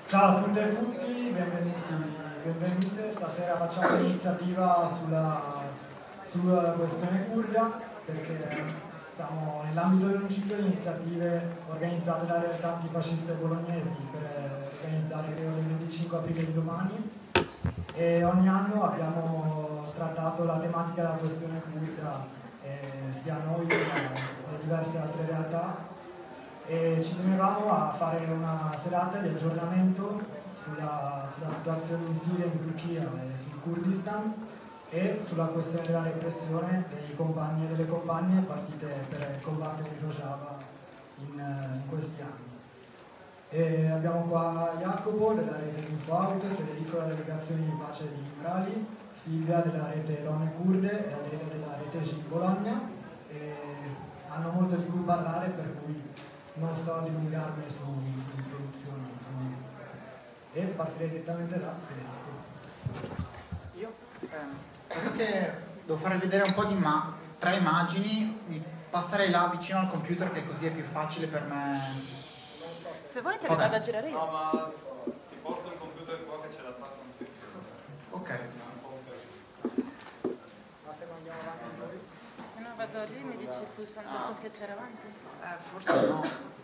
Ciao a tutte e tutti, benvenute. Stasera facciamo un'iniziativa sulla questione kurda, perché siamo nell'ambito di un ciclo di iniziative organizzate dalle realtà antifasciste bolognesi per organizzare il 25 aprile di domani, e ogni anno abbiamo trattato la tematica della questione kurda, sia noi che le diverse altre realtà, e ci tenevamo a fare una serata di aggiornamento sulla situazione in Siria, in Turchia e sul Kurdistan, e sulla questione della repressione dei compagni e delle compagne partite per combattere in Rojava in questi anni. E abbiamo qua Jacopo della rete InfoAut, Federico della delegazione di pace di Imrali, Silvia della rete Donne Kurde e Adele della rete GIN Bologna, e hanno molto di cui parlare, per cui non sto a dilungarmi sull'introduzione. E partirei direttamente da Federico. Io? Dato che devo fare vedere un po' di tre immagini, mi passerei là vicino al computer, che così è più facile per me. Se vuoi te le vado a girare io. No, ma ti porto il computer qua che ce l'ha fatto un pezzo. Ok. Ma se andiamo avanti noi? Se no vado lì e mi dici basta schiacciare avanti. Forse no.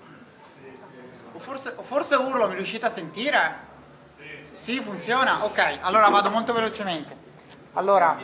O forse urlo, mi riuscite a sentire? Sì, funziona? Ok, allora vado molto velocemente. Allora.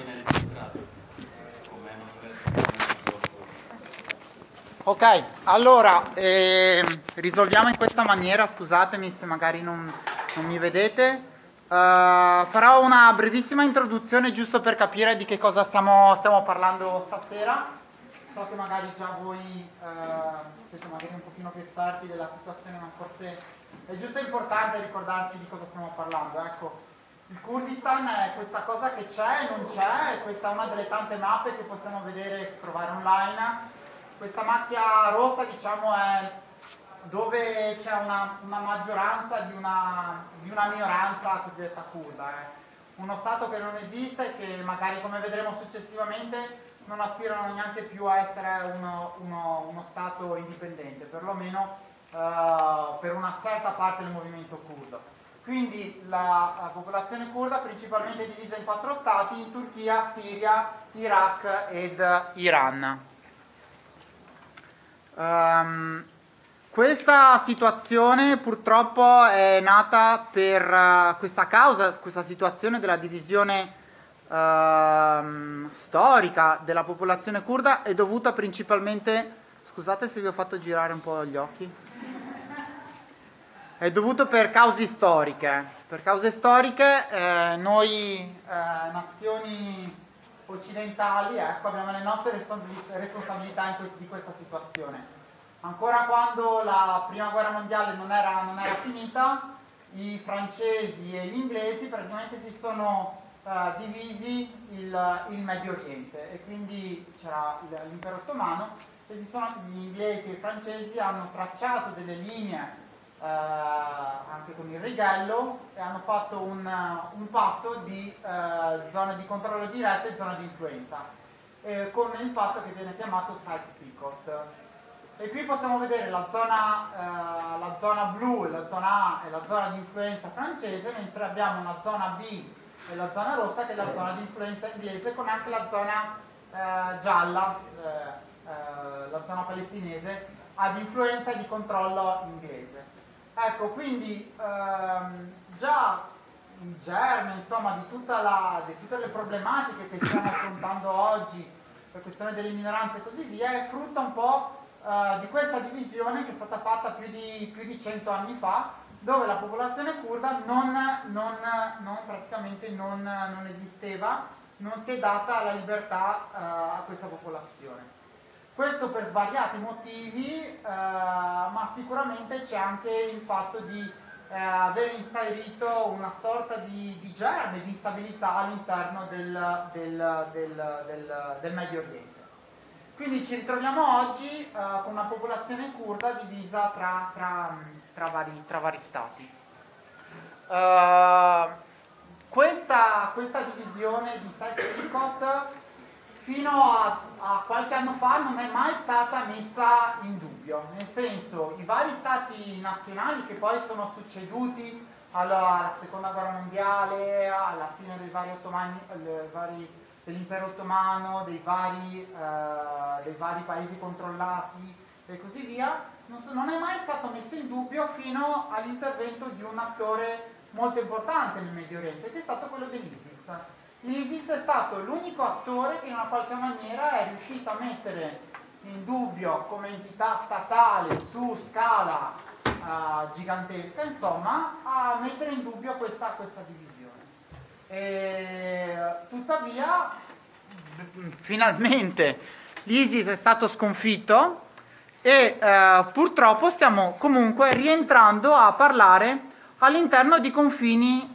Ok, allora risolviamo in questa maniera, scusatemi se magari non mi vedete. Farò una brevissima introduzione giusto per capire di che cosa stiamo parlando stasera. So che magari già voi siete magari un pochino più esperti della situazione, ma forse è giusto e importante ricordarci di cosa stiamo parlando. Ecco, il Kurdistan è questa cosa che c'è e non c'è, e questa è una delle tante mappe che possiamo vedere e trovare online. Questa macchia rossa, diciamo, è dove c'è una maggioranza di una minoranza cosiddetta kurda. Uno Stato che non esiste e che magari, come vedremo successivamente, non aspirano neanche più a essere uno Stato indipendente, perlomeno per una certa parte del movimento kurdo. Quindi la popolazione kurda è principalmente divisa in 4 stati: in Turchia, Siria, Iraq ed Iran. Questa situazione purtroppo è nata per questa causa, questa situazione della divisione storica della popolazione curda è dovuta principalmente, scusate se vi ho fatto girare un po' gli occhi, è dovuto per cause storiche. Per cause storiche noi nazioni occidentali, ecco, abbiamo le nostre responsabilità di questa situazione. Ancora quando la prima guerra mondiale non era finita, i francesi e gli inglesi praticamente si sono divisi il Medio Oriente, e quindi c'era l'impero ottomano, e gli inglesi e i francesi hanno tracciato delle linee anche con il righello, e hanno fatto un patto di zone di controllo diretto e zone di influenza, con il fatto che viene chiamato Sykes-Picot. E qui possiamo vedere la zona blu, la zona A e la zona di influenza francese, mentre abbiamo una zona B e la zona rossa, che è la zona di influenza inglese, con anche la zona gialla, la zona palestinese, ad influenza e di controllo inglese. Ecco, quindi già il germe, insomma, di tutte le problematiche che stiamo affrontando oggi, per questione delle minoranze e così via, è frutto un po' di questa divisione che è stata fatta più di 100 anni fa, dove la popolazione curda praticamente non esisteva, non si è data la libertà a questa popolazione. Questo per svariati motivi, ma sicuramente c'è anche il fatto di aver inserito una sorta di germe, di instabilità all'interno del Medio Oriente. Quindi ci ritroviamo oggi con una popolazione curda divisa tra vari stati. Questa divisione di Sykes-Picot fino a qualche anno fa non è mai stata messa in dubbio, nel senso i vari stati nazionali che poi sono succeduti alla seconda guerra mondiale, alla fine dei vari dell'impero ottomano, dei vari paesi controllati e così via, non è mai stato messo in dubbio fino all'intervento di un attore molto importante nel Medio Oriente, che è stato quello dell'ISIS. L'ISIS è stato l'unico attore che in una qualche maniera è riuscito a mettere in dubbio come entità statale su scala gigantesca, insomma, a mettere in dubbio questa divisione. Tuttavia, finalmente l'ISIS è stato sconfitto e purtroppo stiamo comunque rientrando a parlare all'interno di confini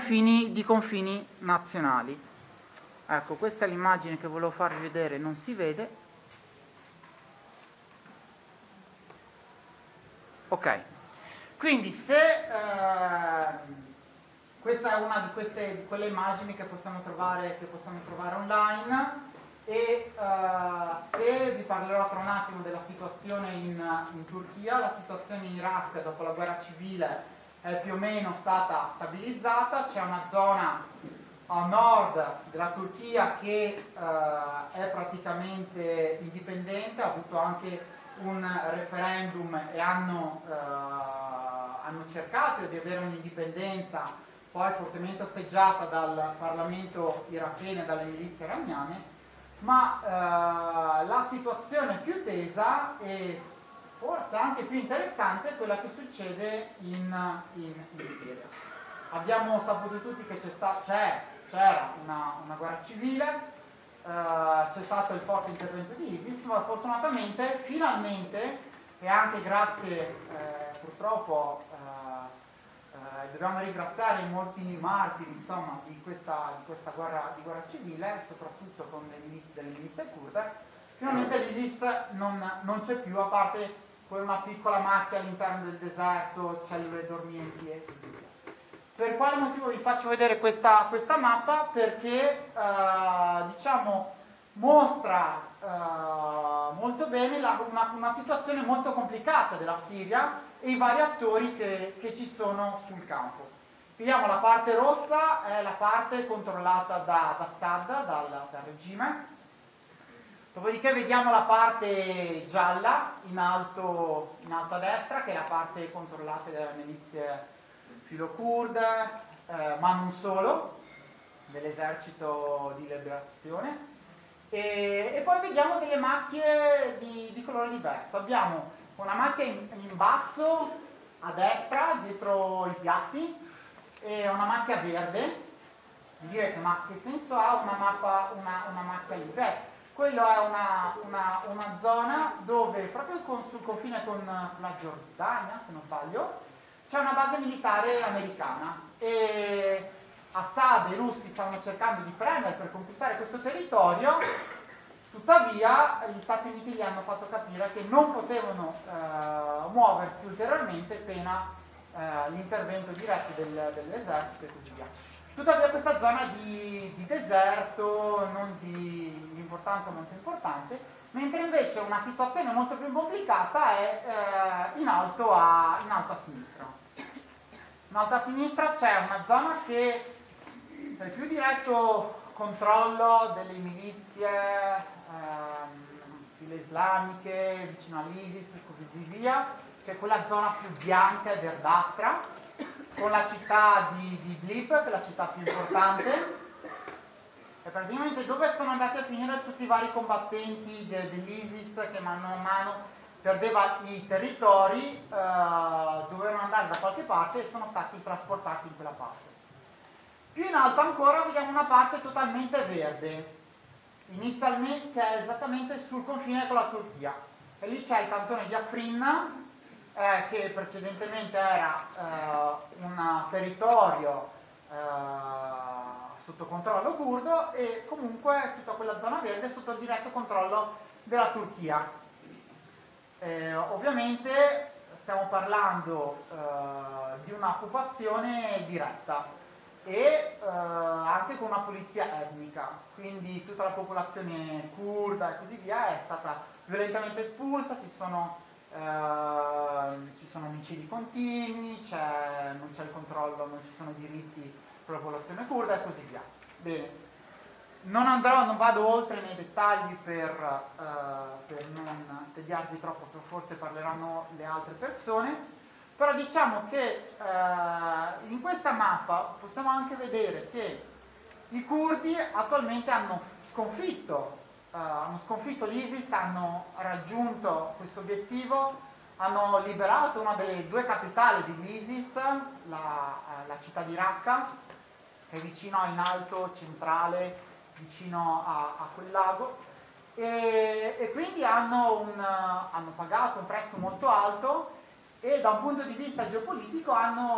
nazionali. Ecco, questa è l'immagine che volevo farvi vedere, non si vede. Ok, quindi se questa è una di quelle immagini che possiamo trovare online, e se vi parlerò tra un attimo della situazione in Turchia, la situazione in Iraq dopo la guerra civile è più o meno stata stabilizzata, c'è una zona a nord della Turchia che è praticamente indipendente, ha avuto anche un referendum e hanno cercato di avere un'indipendenza poi fortemente osteggiata dal Parlamento iracheno e dalle milizie iraniane, ma la situazione più tesa e forse anche più interessante è quella che succede in Siria. Abbiamo saputo tutti che c'era una guerra civile, c'è stato il forte intervento di ISIS, ma fortunatamente, finalmente, e anche grazie, purtroppo, dobbiamo ringraziare molti martiri, insomma, di questa guerra civile, soprattutto con delle milizie kurde, finalmente l'ISIS non c'è più, a parte una piccola macchia all'interno del deserto, cellule dormienti e così via. Per quale motivo vi faccio vedere questa mappa? Perché diciamo mostra molto bene una situazione molto complicata della Siria e i vari attori che ci sono sul campo. Vediamo la parte rossa è la parte controllata da Assad, dal regime. Dopodiché vediamo la parte gialla in alto a destra, che è la parte controllata dalle milizie filo-kurde, ma non solo, dell'esercito di liberazione. E poi vediamo delle macchie di colore diverso. Abbiamo una macchia in basso a destra, dietro i piatti, e una macchia verde. Mi direte, ma che senso ha una macchia lì? Beh, quello è una zona dove, proprio sul confine con la Giordania, se non sbaglio, c'è una base militare americana e Assad e i russi stavano cercando di premere per conquistare questo territorio, tuttavia gli Stati Uniti gli hanno fatto capire che non potevano muoversi ulteriormente pena l'intervento diretto dell'esercito e così via. Tuttavia questa zona di deserto, non di importanza molto importante, mentre invece una situazione molto più complicata è in alto a sinistra. In alto a sinistra c'è una zona che per il più diretto controllo delle milizie file islamiche, vicino all'ISIS e così via, che è quella zona più bianca e verdastra, con la città di Idlib, che è la città più importante, e praticamente dove sono andati a finire tutti i vari combattenti dell'ISIS che mano a mano perdeva i territori, dovevano andare da qualche parte e sono stati trasportati in quella parte. Più in alto ancora vediamo una parte totalmente verde, inizialmente, che è esattamente sul confine con la Turchia, e lì c'è il cantone di Afrin, che precedentemente era un territorio sotto controllo curdo, e comunque tutta quella zona verde è sotto il diretto controllo della Turchia. Ovviamente stiamo parlando di un'occupazione diretta, e anche con una pulizia etnica, quindi tutta la popolazione curda e così via è stata violentemente espulsa, ci sono omicidi continui, non c'è il controllo, non ci sono diritti per la popolazione curda e così via. Bene. Non vado oltre nei dettagli per non tediarvi troppo, forse parleranno le altre persone, però diciamo che in questa mappa possiamo anche vedere che i curdi attualmente hanno sconfitto l'ISIS, hanno raggiunto questo obiettivo, hanno liberato una delle due capitali dell'ISIS, la città di Raqqa, che è vicino in alto, centrale, vicino a quel lago, e quindi hanno pagato un prezzo molto alto e da un punto di vista geopolitico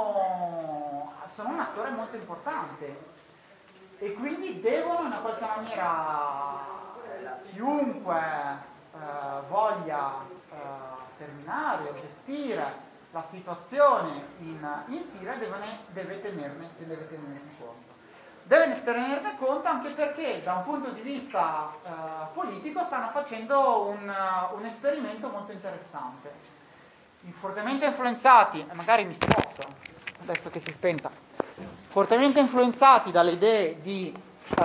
sono un attore molto importante e quindi devono in una qualche maniera, chiunque voglia terminare o gestire la situazione in Siria deve tenerne conto. Deve tenerne conto anche perché da un punto di vista politico stanno facendo un esperimento molto interessante. Fortemente influenzati, magari mi sposto, adesso che si è spenta, fortemente influenzati dalle idee di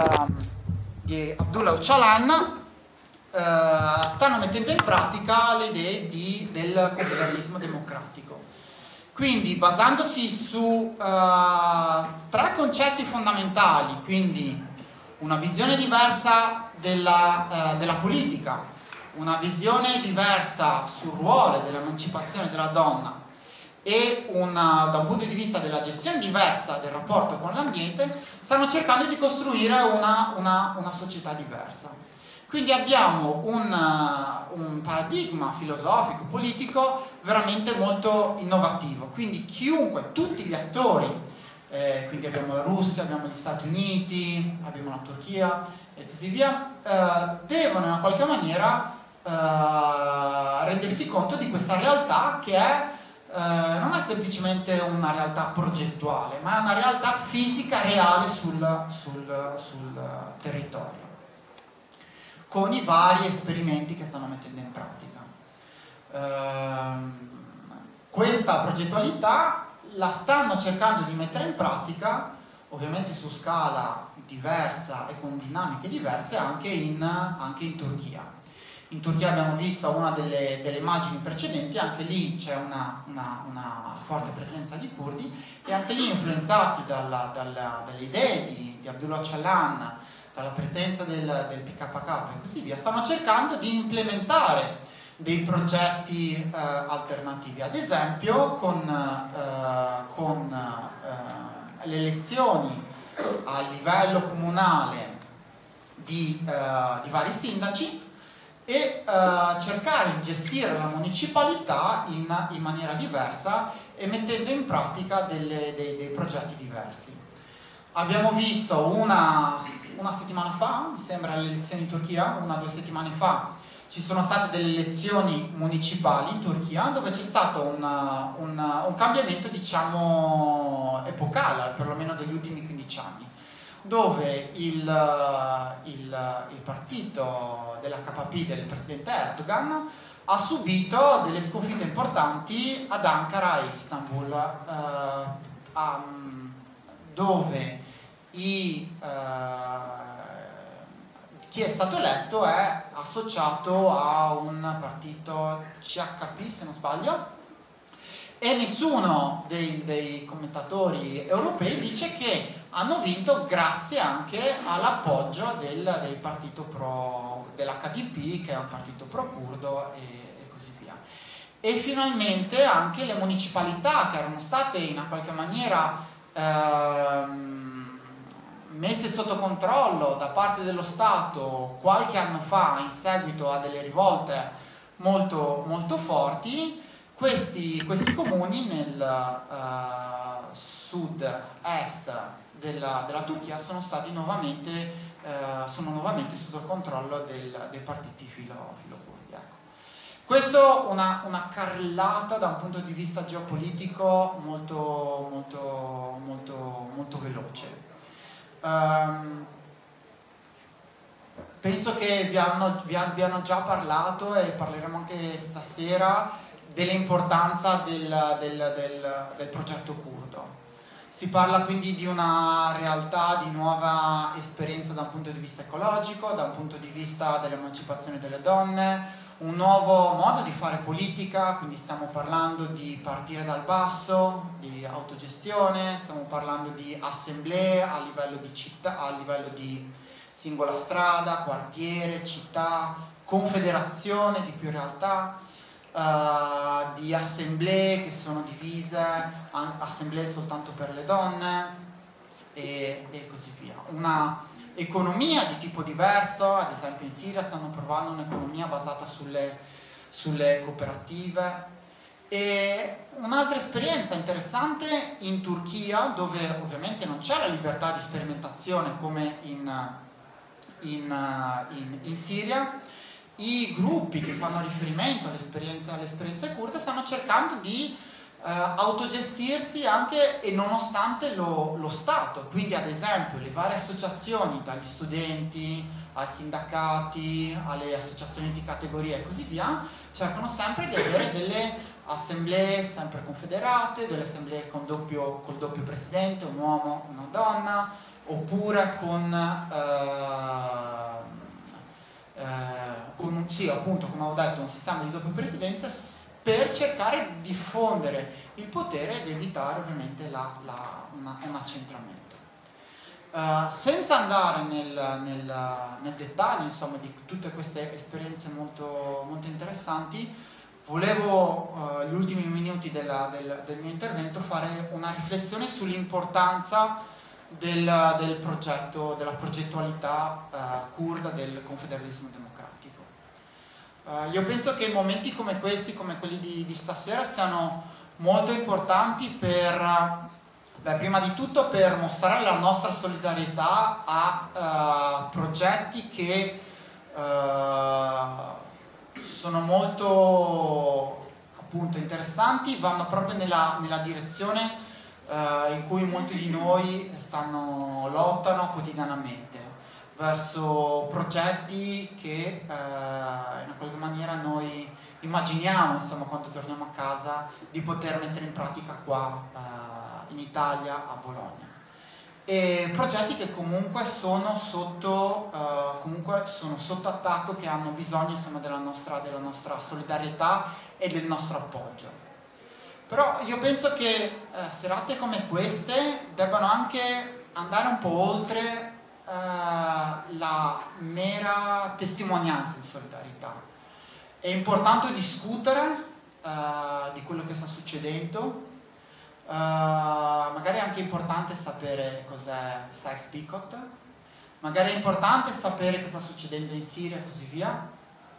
Abdullah Öcalan, stanno mettendo in pratica le idee del confederalismo democratico. Quindi basandosi su tre concetti fondamentali, quindi una visione diversa della politica, una visione diversa sul ruolo dell'emancipazione della donna e da un punto di vista della gestione diversa del rapporto con l'ambiente, stanno cercando di costruire una società diversa. Quindi abbiamo un paradigma filosofico, politico veramente molto innovativo. Quindi tutti gli attori, quindi abbiamo la Russia, abbiamo gli Stati Uniti, abbiamo la Turchia e così via, devono in una qualche maniera rendersi conto di questa realtà che non è semplicemente una realtà progettuale, ma è una realtà fisica reale sul territorio, con i vari esperimenti che stanno mettendo in pratica. Questa progettualità la stanno cercando di mettere in pratica, ovviamente su scala diversa e con dinamiche diverse, anche in Turchia. In Turchia abbiamo visto una delle immagini precedenti, anche lì c'è una forte presenza di curdi e anche lì influenzati dalle idee di Abdullah Öcalan, dalla presenza del PKK e così via, stanno cercando di implementare dei progetti alternativi, ad esempio con le elezioni a livello comunale di vari sindaci e cercare di gestire la municipalità in maniera diversa e mettendo in pratica dei progetti diversi. Abbiamo visto una settimana fa, mi sembra, le elezioni in Turchia, 1 o 2 settimane fa, ci sono state delle elezioni municipali in Turchia dove c'è stato un cambiamento, diciamo, epocale, perlomeno degli ultimi 15 anni, dove il partito dell'HKP del presidente Erdogan ha subito delle sconfitte importanti ad Ankara e Istanbul, dove chi è stato eletto è associato a un partito CHP, se non sbaglio, e nessuno dei commentatori europei dice che hanno vinto grazie anche all'appoggio del partito dell'HDP, che è un partito pro-curdo e così via. E finalmente anche le municipalità che erano state in una qualche maniera messe sotto controllo da parte dello Stato qualche anno fa in seguito a delle rivolte molto, molto forti, questi comuni nel sud-est della Turchia sono nuovamente sotto il controllo dei partiti filo-curdi. Ecco. Questo una carrellata da un punto di vista geopolitico molto molto veloce. Penso che vi abbiano già parlato, e parleremo anche stasera, dell'importanza del progetto curdo. Si parla quindi di una realtà di nuova esperienza da un punto di vista ecologico, da un punto di vista dell'emancipazione delle donne, un nuovo modo di fare politica, quindi stiamo parlando di partire dal basso, di autogestione, stiamo parlando di assemblee a livello di città, a livello di singola strada, quartiere, città, confederazione di più realtà, di assemblee che sono divise, assemblee soltanto per le donne e così via. Una economia di tipo diverso, ad esempio in Siria stanno provando un'economia basata sulle cooperative. E un'altra esperienza interessante in Turchia, dove ovviamente non c'è la libertà di sperimentazione come in Siria, i gruppi che fanno riferimento alle esperienze kurde stanno cercando di autogestirsi anche e nonostante lo Stato, quindi ad esempio le varie associazioni, dagli studenti ai sindacati, alle associazioni di categoria e così via, cercano sempre di avere delle assemblee sempre confederate, delle assemblee col doppio presidente, un uomo, una donna, oppure sì, appunto, come ho detto, un sistema di doppia presidenza per cercare di diffondere il potere ed evitare ovviamente un accentramento. Senza andare nel dettaglio, insomma, di tutte queste esperienze molto, molto interessanti, volevo, gli ultimi minuti del mio intervento, fare una riflessione sull'importanza del progetto, della progettualità kurda del confederalismo democratico. Io penso che momenti come questi, come quelli di stasera, siano molto importanti prima di tutto per mostrare la nostra solidarietà a progetti che sono molto, appunto, interessanti, vanno proprio nella direzione in cui molti di noi lottano quotidianamente, verso progetti che in una qualche maniera noi immaginiamo, insomma, quando torniamo a casa, di poter mettere in pratica qua in Italia, a Bologna. E progetti che comunque sono sotto attacco, che hanno bisogno, insomma, della nostra solidarietà e del nostro appoggio. Però io penso che serate come queste debbano anche andare un po' oltre la mera testimonianza di solidarietà. È importante discutere di quello che sta succedendo, magari è anche importante sapere cos'è Sykes-Picot, magari è importante sapere cosa sta succedendo in Siria e così via.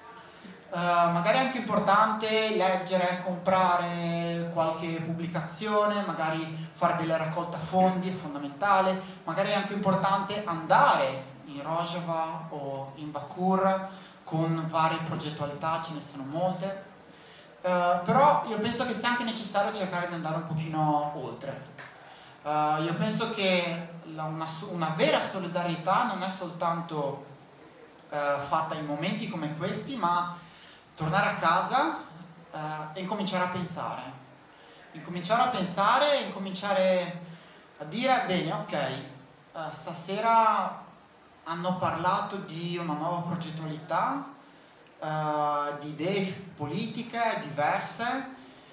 Magari è anche importante leggere, comprare qualche pubblicazione, magari fare delle raccolte fondi, è fondamentale. Magari è anche importante andare in Rojava o in Bakur con varie progettualità, ce ne sono molte. Però io penso che sia anche necessario cercare di andare un pochino oltre. Io penso che una vera solidarietà non è soltanto fatta in momenti come questi, ma tornare a casa e incominciare a pensare. Incominciare a dire, bene, ok, stasera hanno parlato di una nuova progettualità, di idee politiche diverse,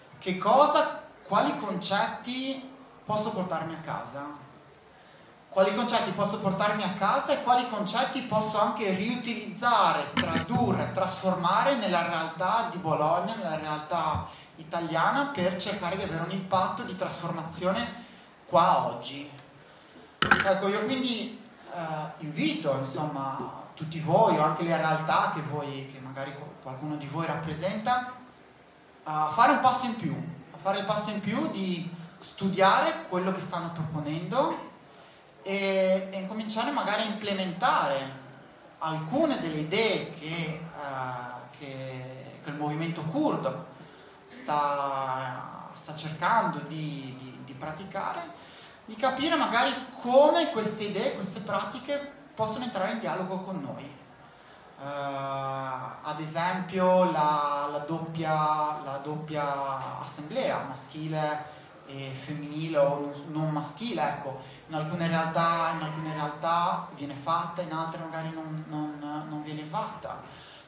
quali concetti posso portarmi a casa? Quali concetti posso portarmi a casa e quali concetti posso anche riutilizzare, tradurre, trasformare nella realtà di Bologna, nella realtà italiana, per cercare di avere un impatto di trasformazione qua oggi. Ecco, io quindi invito, insomma, tutti voi o anche le realtà che magari qualcuno di voi rappresenta, a fare un passo in più, a fare il passo in più di studiare quello che stanno proponendo e incominciare magari a implementare alcune delle idee che il movimento curdo sta cercando di praticare, di capire magari come queste idee, queste pratiche possono entrare in dialogo con noi. Ad esempio la doppia assemblea maschile e femminile o non maschile, ecco, in alcune realtà viene fatta, in altre magari non viene fatta.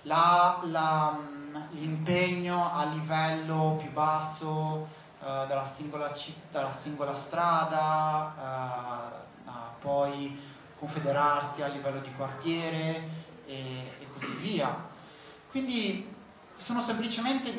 L'impegno a livello più basso dalla singola strada, poi confederarsi a livello di quartiere e così via. Quindi sono semplicemente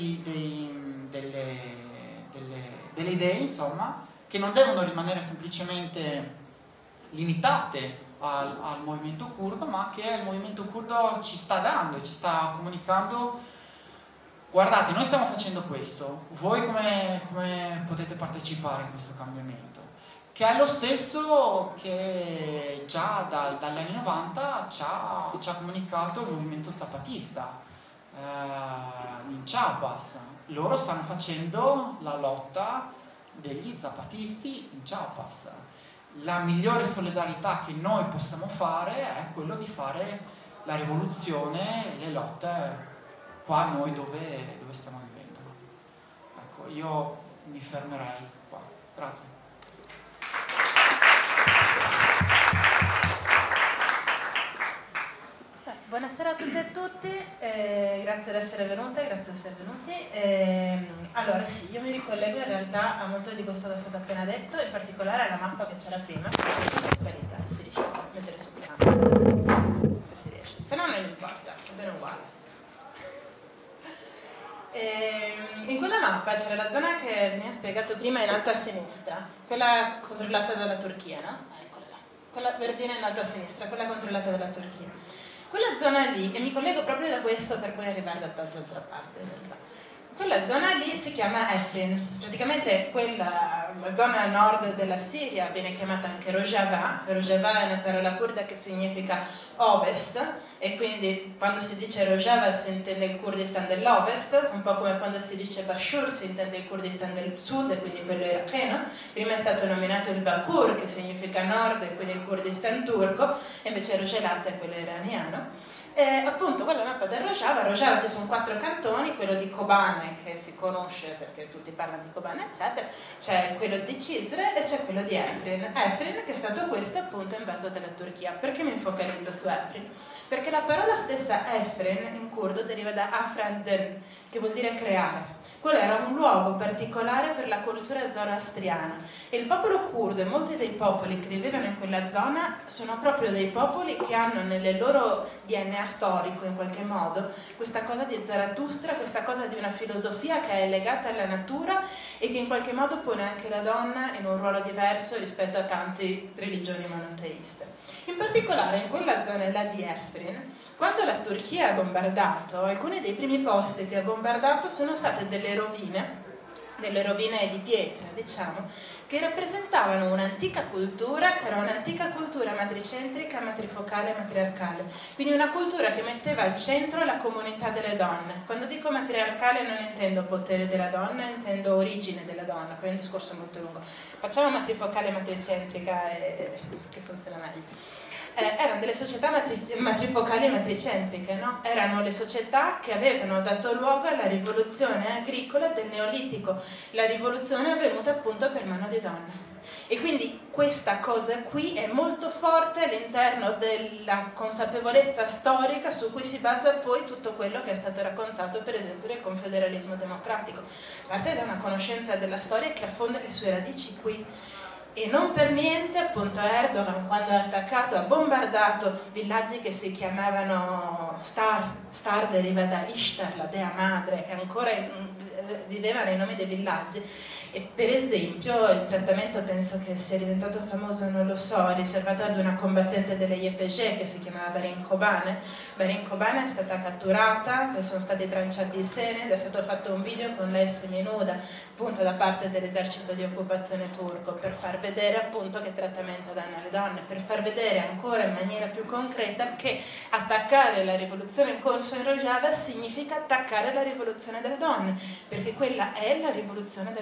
delle idee, insomma, che non devono rimanere semplicemente limitate al movimento curdo, ma che il movimento curdo ci sta dando, ci sta comunicando: guardate, noi stiamo facendo questo, voi come potete partecipare in questo cambiamento? Che è lo stesso che già dagli anni 90 ci ha comunicato il movimento zapatista in Chiapas. Loro stanno facendo la lotta degli zapatisti in Chiapas. La migliore solidarietà che noi possiamo fare è quello di fare la rivoluzione e le lotte qua noi dove stiamo vivendo. Ecco, io mi fermerei qua. Grazie. Buonasera a tutte e a tutti, grazie di essere venute, grazie di essere venuti. Allora sì, io mi ricollego in realtà a molto di questo che è stato appena detto, in particolare alla mappa che c'era prima, che è sparita, si riesce a mettere sul piano, se si riesce, se no non importa, è bene uguale. In quella mappa c'era la zona che mi ha spiegato prima in alto a sinistra, quella controllata dalla Turchia, no? Eccola là, quella verdina in alto a sinistra, quella controllata dalla Turchia. Quella zona lì, e mi collego proprio da questo per poi arrivare dall'altra parte in realtà. Quella zona lì si chiama Afrin, praticamente la zona a nord della Siria viene chiamata anche Rojava. Rojava è una parola kurda che significa ovest, e quindi quando si dice Rojava si intende il Kurdistan dell'ovest, un po' come quando si dice Bashur si intende il Kurdistan del sud, quindi quello iracheno. Prima è stato nominato il Bakur, che significa nord, e quindi il Kurdistan turco, e invece Rojalat è quello iraniano. Appunto quella mappa del Rojava ci sono 4 cantoni, quello di Kobane che si conosce perché tutti parlano di Kobane eccetera, c'è quello di Cizre e c'è quello di Afrin che è stato questo appunto invaso dalla Turchia. Perché mi focalizzo su Afrin? Perché la parola stessa Afrin in curdo deriva da Afrandin, che vuol dire creare. Quello era un luogo particolare per la cultura zoroastriana, e il popolo curdo e molti dei popoli che vivevano in quella zona sono proprio dei popoli che hanno nel loro DNA storico in qualche modo questa cosa di Zarathustra, questa cosa di una filosofia che è legata alla natura e che in qualche modo pone anche la donna in un ruolo diverso rispetto a tante religioni monoteiste. In particolare in quella zona là di Afrin, quando la Turchia ha bombardato, alcuni dei primi posti che ha bombardato sono state delle rovine di pietra, diciamo, che rappresentavano un'antica cultura, che era un'antica cultura matricentrica, matrifocale e matriarcale. Quindi una cultura che metteva al centro la comunità delle donne. Quando dico matriarcale non intendo potere della donna, intendo origine della donna, poi è un discorso molto lungo. Facciamo matrifocale e matricentrica che funziona meglio. Erano delle società matrifocali e matricentriche, no? Erano le società che avevano dato luogo alla rivoluzione agricola del Neolitico, la rivoluzione avvenuta appunto per mano di donne. E quindi questa cosa qui è molto forte all'interno della consapevolezza storica su cui si basa poi tutto quello che è stato raccontato per esempio del confederalismo democratico. Parte da una conoscenza della storia che affonda le sue radici qui. E non per niente appunto Erdogan, quando ha attaccato, ha bombardato villaggi che si chiamavano Star deriva da Ishtar, la dea madre, che ancora viveva nei nomi dei villaggi. E per esempio il trattamento, penso che sia diventato famoso, non lo so, riservato ad una combattente delle YPG che si chiamava Barin Kobane. Barin Kobane è stata catturata, le sono stati tranciati i seni ed è stato fatto un video con lei seminuda appunto da parte dell'esercito di occupazione turco, per far vedere appunto che trattamento danno alle donne, per far vedere ancora in maniera più concreta che attaccare la rivoluzione in corso in Rojava significa attaccare la rivoluzione delle donne, perché quella è la rivoluzione delle donne.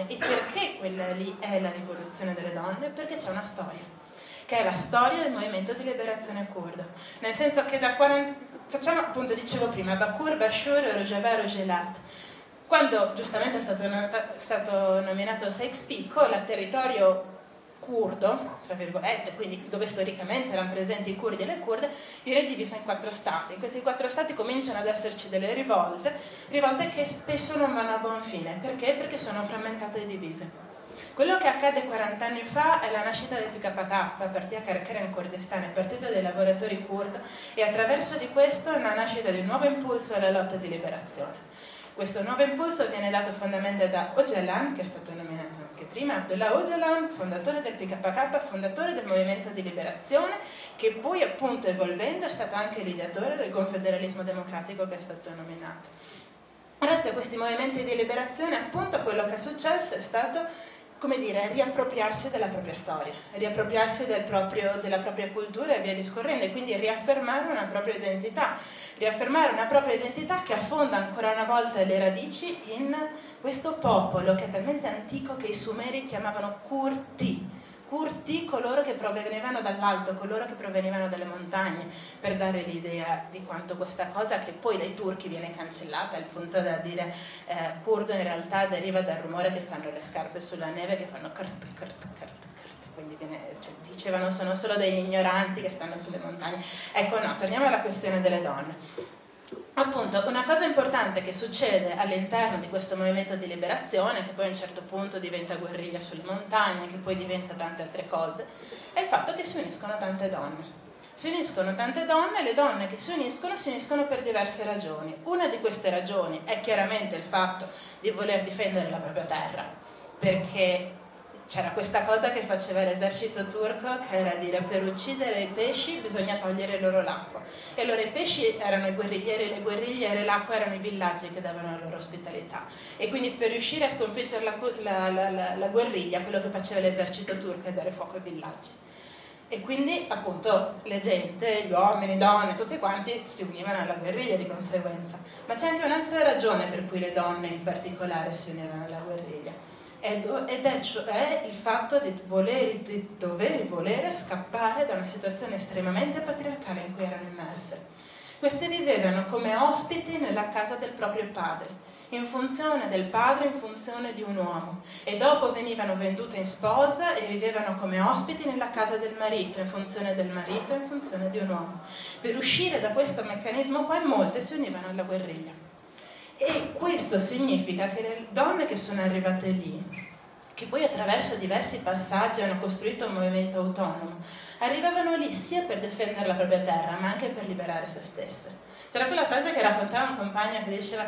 E perché quella lì è la rivoluzione delle donne? Perché c'è una storia, che è la storia del movimento di liberazione curdo. Nel senso che facciamo, appunto, dicevo prima, Bakur, Bashur, Rojava, Rogelat. Quando giustamente è stato nominato Sykes-Picot, il territorio curdo, tra virgolette, quindi dove storicamente erano presenti i curdi e le kurde, viene diviso in 4 stati. In questi 4 stati cominciano ad esserci delle rivolte che spesso non vanno a buon fine. Perché? Perché sono frammentate e divise. Quello che accade 40 anni fa è la nascita del PKK, Partito Karkara in Kurdistan, il partito dei lavoratori curdo, e attraverso di questo è la nascita di un nuovo impulso alla lotta di liberazione. Questo nuovo impulso viene dato fondamentalmente da Öcalan, che è stato nominato anche prima, Abdullah Öcalan, fondatore del PKK, fondatore del movimento di liberazione, che poi, appunto, evolvendo è stato anche l'ideatore del confederalismo democratico che è stato nominato. Grazie a questi movimenti di liberazione, appunto, quello che è successo è stato, come dire, riappropriarsi della propria storia, riappropriarsi della propria cultura e via discorrendo, e quindi riaffermare una propria identità che affonda ancora una volta le radici in questo popolo che è talmente antico che i Sumeri chiamavano Kurti, coloro che provenivano dall'alto, coloro che provenivano dalle montagne, per dare l'idea di quanto questa cosa, che poi dai turchi viene cancellata, al punto da dire curdo in realtà deriva dal rumore che fanno le scarpe sulla neve, che fanno cart, quindi dicevano sono solo degli ignoranti che stanno sulle montagne. Ecco, no, torniamo alla questione delle donne. Appunto, una cosa importante che succede all'interno di questo movimento di liberazione, che poi a un certo punto diventa guerriglia sulle montagne, che poi diventa tante altre cose, è il fatto che si uniscono tante donne. Si uniscono tante donne, e le donne che si uniscono per diverse ragioni. Una di queste ragioni è chiaramente il fatto di voler difendere la propria terra, perché c'era questa cosa che faceva l'esercito turco, che era dire per uccidere i pesci bisogna togliere loro l'acqua. E allora i pesci erano i guerriglieri, le guerrigliere, l'acqua erano i villaggi che davano la loro ospitalità. E quindi per riuscire a sconfiggere la guerriglia, quello che faceva l'esercito turco è dare fuoco ai villaggi. E quindi, appunto, la gente, gli uomini, le donne, tutti quanti si univano alla guerriglia di conseguenza. Ma c'è anche un'altra ragione per cui le donne in particolare si univano alla guerriglia. Ed è cioè il fatto di volere scappare da una situazione estremamente patriarcale in cui erano immerse. Queste vivevano come ospiti nella casa del proprio padre, in funzione del padre, in funzione di un uomo, e dopo venivano vendute in sposa e vivevano come ospiti nella casa del marito, in funzione del marito, in funzione di un uomo. Per uscire da questo meccanismo qua, molte si univano alla guerriglia. E questo significa che le donne che sono arrivate lì, che poi attraverso diversi passaggi hanno costruito un movimento autonomo, arrivavano lì sia per difendere la propria terra, ma anche per liberare se stesse. C'era quella frase che raccontava un compagno che diceva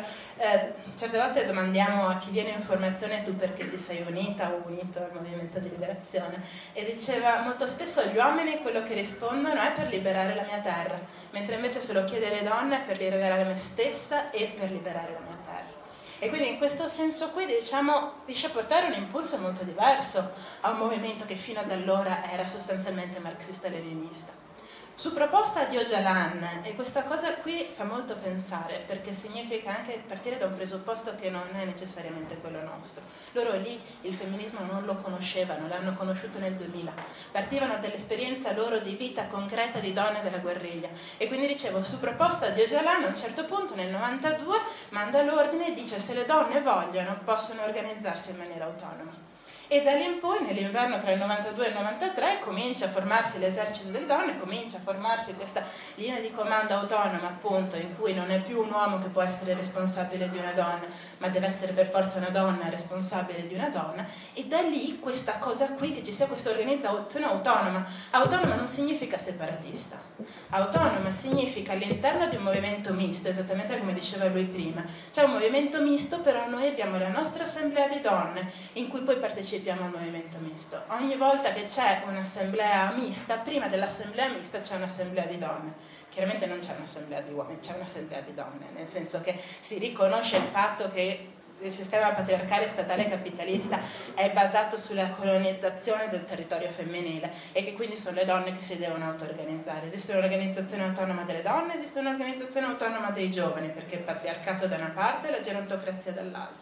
certe volte domandiamo a chi viene in formazione tu perché ti sei unita o unito al movimento di liberazione, e diceva molto spesso gli uomini quello che rispondono è per liberare la mia terra, mentre invece se lo chiede alle donne è per liberare me stessa e per liberare la mia terra. E quindi in questo senso qui, diciamo, riesce a portare un impulso molto diverso a un movimento che fino ad allora era sostanzialmente marxista-leninista. Su proposta di Öcalan, e questa cosa qui fa molto pensare, perché significa anche partire da un presupposto che non è necessariamente quello nostro. Loro lì il femminismo non lo conoscevano, l'hanno conosciuto nel 2000, partivano dall'esperienza loro di vita concreta di donne della guerriglia, e quindi dicevo, su proposta di Öcalan a un certo punto nel 92 manda l'ordine e dice se le donne vogliono possono organizzarsi in maniera autonoma. E da lì in poi, nell'inverno tra il 92 e il 93, comincia a formarsi l'esercito delle donne, comincia a formarsi questa linea di comando autonoma, appunto, in cui non è più un uomo che può essere responsabile di una donna, ma deve essere per forza una donna responsabile di una donna, e da lì questa cosa qui, che ci sia questa organizzazione autonoma. Autonoma non significa separatista, autonoma significa all'interno di un movimento misto, esattamente come diceva lui prima. C'è un movimento misto, però noi abbiamo la nostra assemblea di donne, in cui poi partecipiamo al movimento misto. Ogni volta che c'è un'assemblea mista, prima dell'assemblea mista c'è un'assemblea di donne. Chiaramente non c'è un'assemblea di uomini, c'è un'assemblea di donne, nel senso che si riconosce il fatto che il sistema patriarcale statale capitalista è basato sulla colonizzazione del territorio femminile e che quindi sono le donne che si devono auto-organizzare. Esiste un'organizzazione autonoma delle donne, esiste un'organizzazione autonoma dei giovani, perché il patriarcato da una parte e la gerontocrazia dall'altra.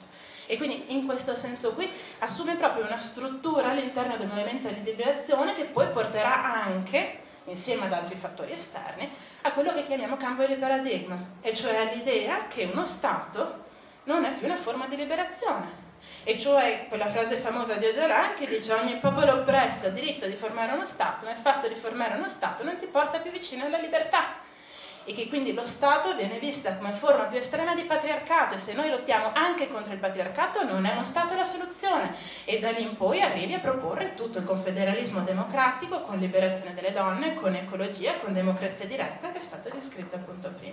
E quindi in questo senso qui assume proprio una struttura all'interno del movimento di liberazione che poi porterà anche, insieme ad altri fattori esterni, a quello che chiamiamo cambio di paradigma, e cioè all'idea che uno Stato non è più una forma di liberazione. E cioè quella frase famosa di Öcalan che dice: ogni popolo oppresso ha diritto di formare uno Stato, ma il fatto di formare uno Stato non ti porta più vicino alla libertà. E che quindi lo Stato viene vista come forma più estrema di patriarcato, e se noi lottiamo anche contro il patriarcato non è uno Stato la soluzione, e da lì in poi arrivi a proporre tutto il confederalismo democratico con liberazione delle donne, con ecologia, con democrazia diretta, che è stata descritta appunto prima.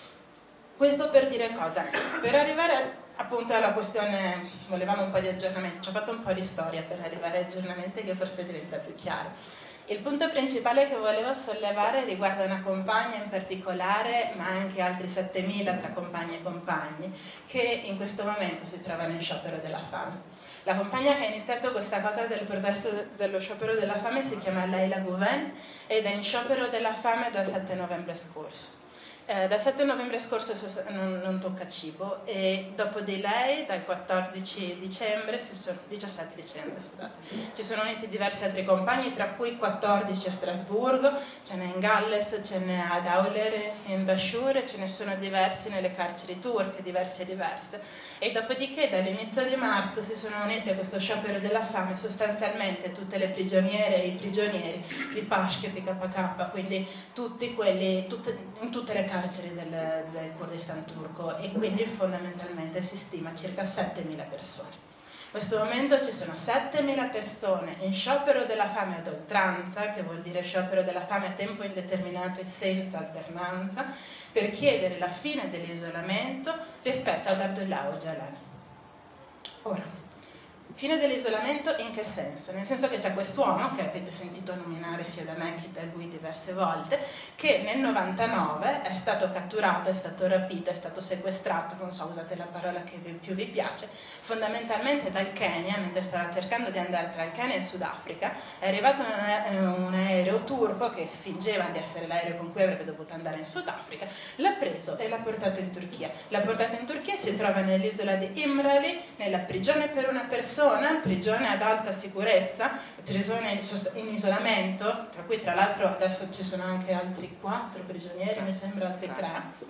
Questo per dire cosa? Per arrivare appunto alla questione, volevamo un po' di aggiornamento, ci ho fatto un po' di storia per arrivare agli aggiornamenti che forse diventa più chiaro. Il punto principale che volevo sollevare riguarda una compagna in particolare, ma anche altri 7.000 tra compagni e compagni, che in questo momento si trovano in sciopero della fame. La compagna che ha iniziato questa cosa del protesto dello sciopero della fame si chiama Leila Gouven ed è in sciopero della fame dal 7 novembre scorso. Dal 7 novembre scorso non tocca cibo, e dopo di lei dal 14 dicembre, 17 dicembre scusate, ci sono uniti diversi altri compagni, tra cui 14 a Strasburgo, ce n'è in Galles, ce n'è ad Auler, in Bashur, e ce ne sono diversi nelle carceri turche, diverse. E dopodiché dall'inizio di marzo si sono uniti a questo sciopero della fame sostanzialmente tutte le prigioniere e i prigionieri di Pashke e PKK, quindi tutti quelli, in tutte le carceri del Kurdistan turco, e quindi fondamentalmente si stima circa 7.000 persone. In questo momento ci sono 7.000 persone in sciopero della fame ad oltranza, che vuol dire sciopero della fame a tempo indeterminato e senza alternanza, per chiedere la fine dell'isolamento rispetto ad Abdullah Öcalan. Ora, fine dell'isolamento in che senso? Nel senso che c'è quest'uomo, che avete sentito nominare sia da me che da lui diverse volte, che nel 99 è stato catturato, è stato rapito, è stato sequestrato, non so, usate la parola che più vi piace, fondamentalmente dal Kenya, mentre stava cercando di andare tra il Kenya e il Sudafrica, è arrivato un aereo turco che fingeva di essere l'aereo con cui avrebbe dovuto andare in Sudafrica, l'ha preso e l'ha portato in Turchia. L'ha portato in Turchia, si trova nell'isola di Imrali, nella prigione per una persona, prigione ad alta sicurezza, prigione in isolamento, tra cui tra l'altro adesso ci sono anche altri 4 prigionieri, mi sembra altri 3,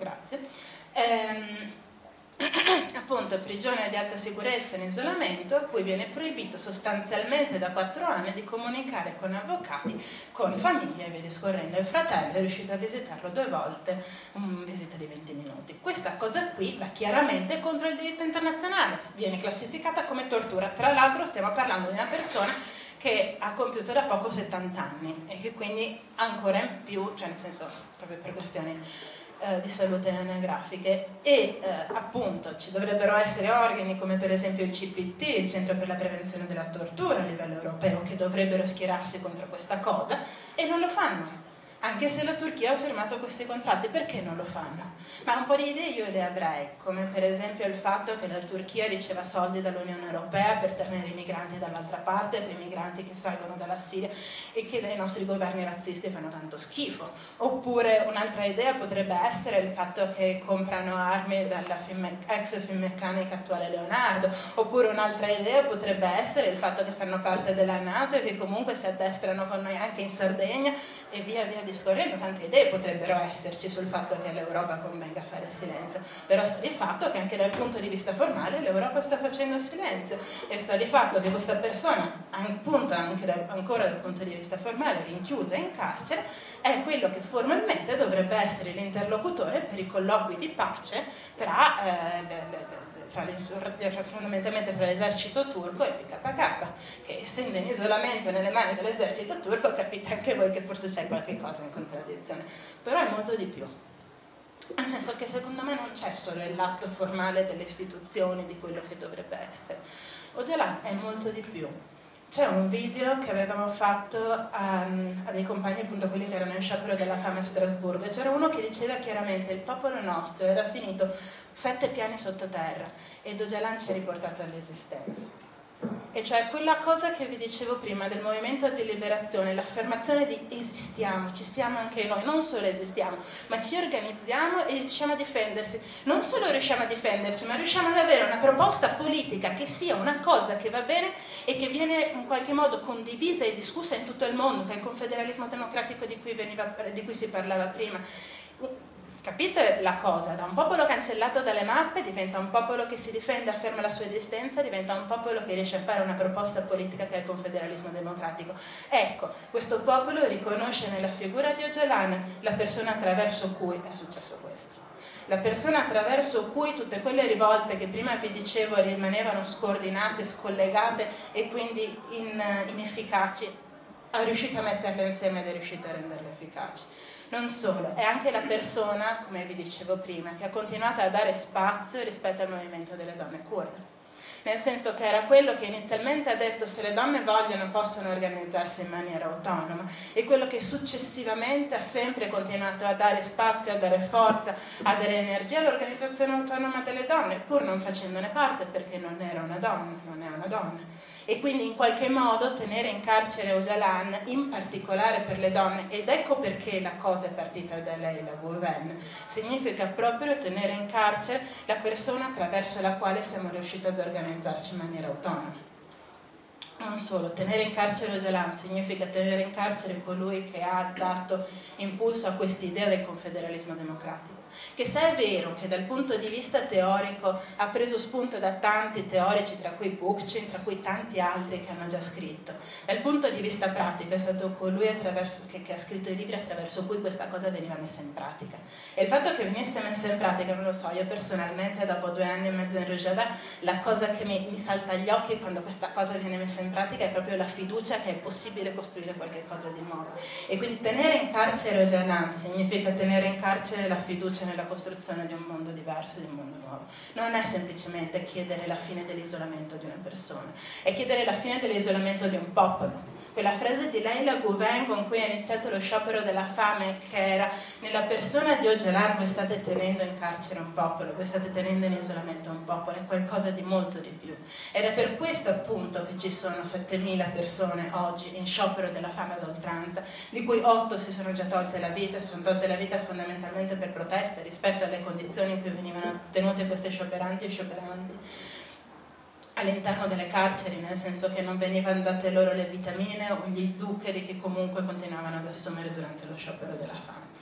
grazie. Appunto prigione di alta sicurezza in isolamento, a cui viene proibito sostanzialmente da 4 anni di comunicare con avvocati, con famiglie e via discorrendo. Il fratello è riuscito a visitarlo 2 volte, una visita di 20 minuti. Questa cosa qui va chiaramente contro il diritto internazionale, viene classificata come tortura. Tra l'altro stiamo parlando di una persona che ha compiuto da poco 70 anni e che quindi ancora in più, cioè nel senso proprio per questioni di salute anagrafiche, e appunto ci dovrebbero essere organi come per esempio il CPT, il Centro per la Prevenzione della Tortura a livello europeo, che dovrebbero schierarsi contro questa cosa, e non lo fanno. Anche se la Turchia ha firmato questi contratti, perché non lo fanno? Ma un po' di idee io le avrei, come per esempio il fatto che la Turchia riceva soldi dall'Unione Europea per tenere i migranti dall'altra parte, per i migranti che salgono dalla Siria e che dai nostri governi razzisti fanno tanto schifo. Oppure un'altra idea potrebbe essere il fatto che comprano armi dalla ex Finmeccanica attuale Leonardo. Oppure un'altra idea potrebbe essere il fatto che fanno parte della NATO e che comunque si addestrano con noi anche in Sardegna, e via discorrendo. Tante idee potrebbero esserci sul fatto che all'Europa convenga fare silenzio, però sta di fatto che anche dal punto di vista formale l'Europa sta facendo silenzio, e sta di fatto che questa persona, appunto anche ancora dal punto di vista formale, rinchiusa in carcere, è quello che formalmente dovrebbe essere l'interlocutore per i colloqui di pace fondamentalmente tra l'esercito turco e PKK, che essendo in isolamento nelle mani dell'esercito turco, capite anche voi che forse c'è qualche cosa in contraddizione, però è molto di più. Nel senso che secondo me non c'è solo l'atto formale delle istituzioni di quello che dovrebbe essere. Öcalan è molto di più. C'è un video che avevamo fatto a dei compagni, appunto quelli che erano in sciopero della fame a Strasburgo, e c'era uno che diceva chiaramente: il popolo nostro era finito 7 piani sottoterra, ed Öcalan ci ha riportato all'esistenza. e cioè quella cosa che vi dicevo prima del movimento di liberazione, l'affermazione di esistiamo, ci siamo anche noi, non solo esistiamo, ma ci organizziamo e riusciamo a difendersi. Non solo riusciamo a difenderci, ma riusciamo ad avere una proposta politica che sia una cosa che va bene e che viene in qualche modo condivisa e discussa in tutto il mondo, che è il confederalismo democratico di cui si parlava prima. Capite la cosa? Da un popolo cancellato dalle mappe diventa un popolo che si difende, afferma la sua esistenza, diventa un popolo che riesce a fare una proposta politica che è il confederalismo democratico. Ecco, questo popolo riconosce nella figura di Öcalan la persona attraverso cui è successo questo. La persona attraverso cui tutte quelle rivolte che prima vi dicevo rimanevano scordinate, scollegate e quindi inefficaci, è riuscita a metterle insieme ed è riuscita a renderle efficaci. Non solo, è anche la persona, come vi dicevo prima, che ha continuato a dare spazio rispetto al movimento delle donne kurde. Nel senso che era quello che inizialmente ha detto se le donne vogliono possono organizzarsi in maniera autonoma, e quello che successivamente ha sempre continuato a dare spazio, a dare forza, a dare energia all'organizzazione autonoma delle donne, pur non facendone parte perché non era una donna, non è una donna. E quindi in qualche modo tenere in carcere Öcalan, in particolare per le donne, ed ecco perché la cosa è partita da lei, la Guven, significa proprio tenere in carcere la persona attraverso la quale siamo riusciti ad organizzarci in maniera autonoma. Non solo, tenere in carcere Öcalan significa tenere in carcere colui che ha dato impulso a quest'idea del confederalismo democratico, che se è vero che dal punto di vista teorico ha preso spunto da tanti teorici, tra cui Bookchin, tra cui tanti altri che hanno già scritto, dal punto di vista pratico è stato colui che ha scritto i libri attraverso cui questa cosa veniva messa in pratica. E il fatto che venisse messa in pratica, non lo so, io personalmente dopo 2 anni e mezzo in Rojava, la cosa che mi salta agli occhi quando questa cosa viene messa in pratica è proprio la fiducia che è possibile costruire qualche cosa di nuovo. E quindi tenere in carcere Öcalan significa tenere in carcere la fiducia nella costruzione di un mondo diverso, di un mondo nuovo. Non è semplicemente chiedere la fine dell'isolamento di una persona, è chiedere la fine dell'isolamento di un popolo. Quella frase di Leila Guven con cui ha iniziato lo sciopero della fame, che era: nella persona di Öcalan voi state tenendo in carcere un popolo, voi state tenendo in isolamento un popolo, è qualcosa di molto di più. Ed è per questo appunto che ci sono 7.000 persone oggi in sciopero della fame ad oltranza, di cui 8 si sono già tolte la vita, si sono tolte la vita fondamentalmente per proteste rispetto alle condizioni in cui venivano tenute queste scioperanti e scioperanti all'interno delle carceri, nel senso che non venivano date loro le vitamine o gli zuccheri che comunque continuavano ad assumere durante lo sciopero della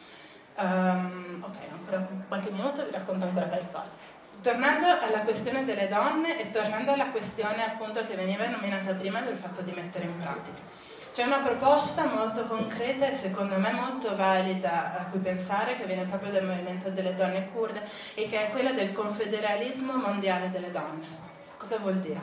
fame. Ok, ancora qualche minuto vi racconto ancora qualcosa. Tornando alla questione delle donne e tornando alla questione appunto che veniva nominata prima del fatto di mettere in pratica. C'è una proposta molto concreta e secondo me molto valida a cui pensare, che viene proprio dal movimento delle donne kurde e che è quella del confederalismo mondiale delle donne. Cosa vuol dire?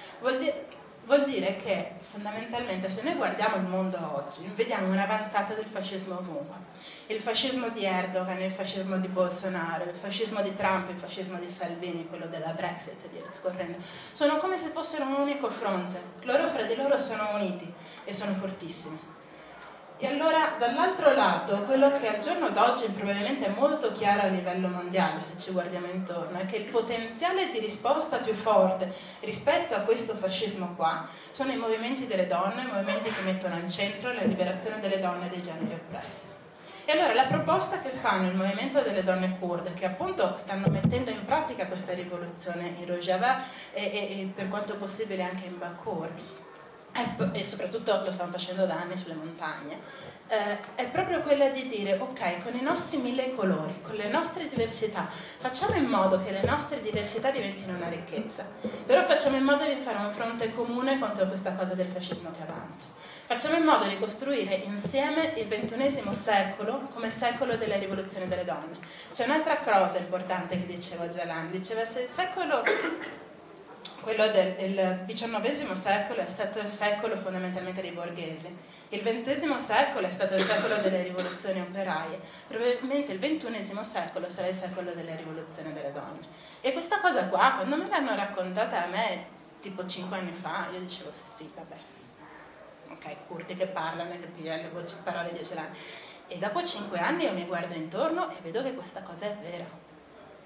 Vuol dire che fondamentalmente se noi guardiamo il mondo oggi vediamo un'avanzata del fascismo ovunque. Il fascismo di Erdogan, il fascismo di Bolsonaro, il fascismo di Trump, il fascismo di Salvini, quello della Brexit e via discorrendo, sono come se fossero un unico fronte. Loro fra di loro sono uniti e sono fortissimi. E allora dall'altro lato quello che al giorno d'oggi probabilmente è molto chiaro a livello mondiale, se ci guardiamo intorno, è che il potenziale di risposta più forte rispetto a questo fascismo qua sono i movimenti delle donne, i movimenti che mettono al centro la liberazione delle donne e dei generi oppressi. E allora la proposta che fanno il movimento delle donne kurde, che appunto stanno mettendo in pratica questa rivoluzione in Rojava e per quanto possibile anche in Bakur, e soprattutto lo stanno facendo da anni sulle montagne, è proprio quella di dire: ok, con i nostri 1000 colori, con le nostre diversità, facciamo in modo che le nostre diversità diventino una ricchezza, però facciamo in modo di fare un fronte comune contro questa cosa del fascismo che avanza. Facciamo in modo di costruire insieme il XXI secolo come secolo della rivoluzione delle donne. C'è un'altra cosa importante che diceva Öcalan, diceva: se il secolo, quello del XIX secolo, è stato il secolo fondamentalmente dei borghesi, il XX secolo è stato il secolo delle rivoluzioni operaie, probabilmente il XXI secolo sarà il secolo della rivoluzione delle donne. E questa cosa qua, quando me l'hanno raccontata a me tipo 5 anni fa, io dicevo: sì, vabbè, ok, curdi che parlano, che pigliano le voci, parole di Öcalan. E dopo 5 anni io mi guardo intorno e vedo che questa cosa è vera.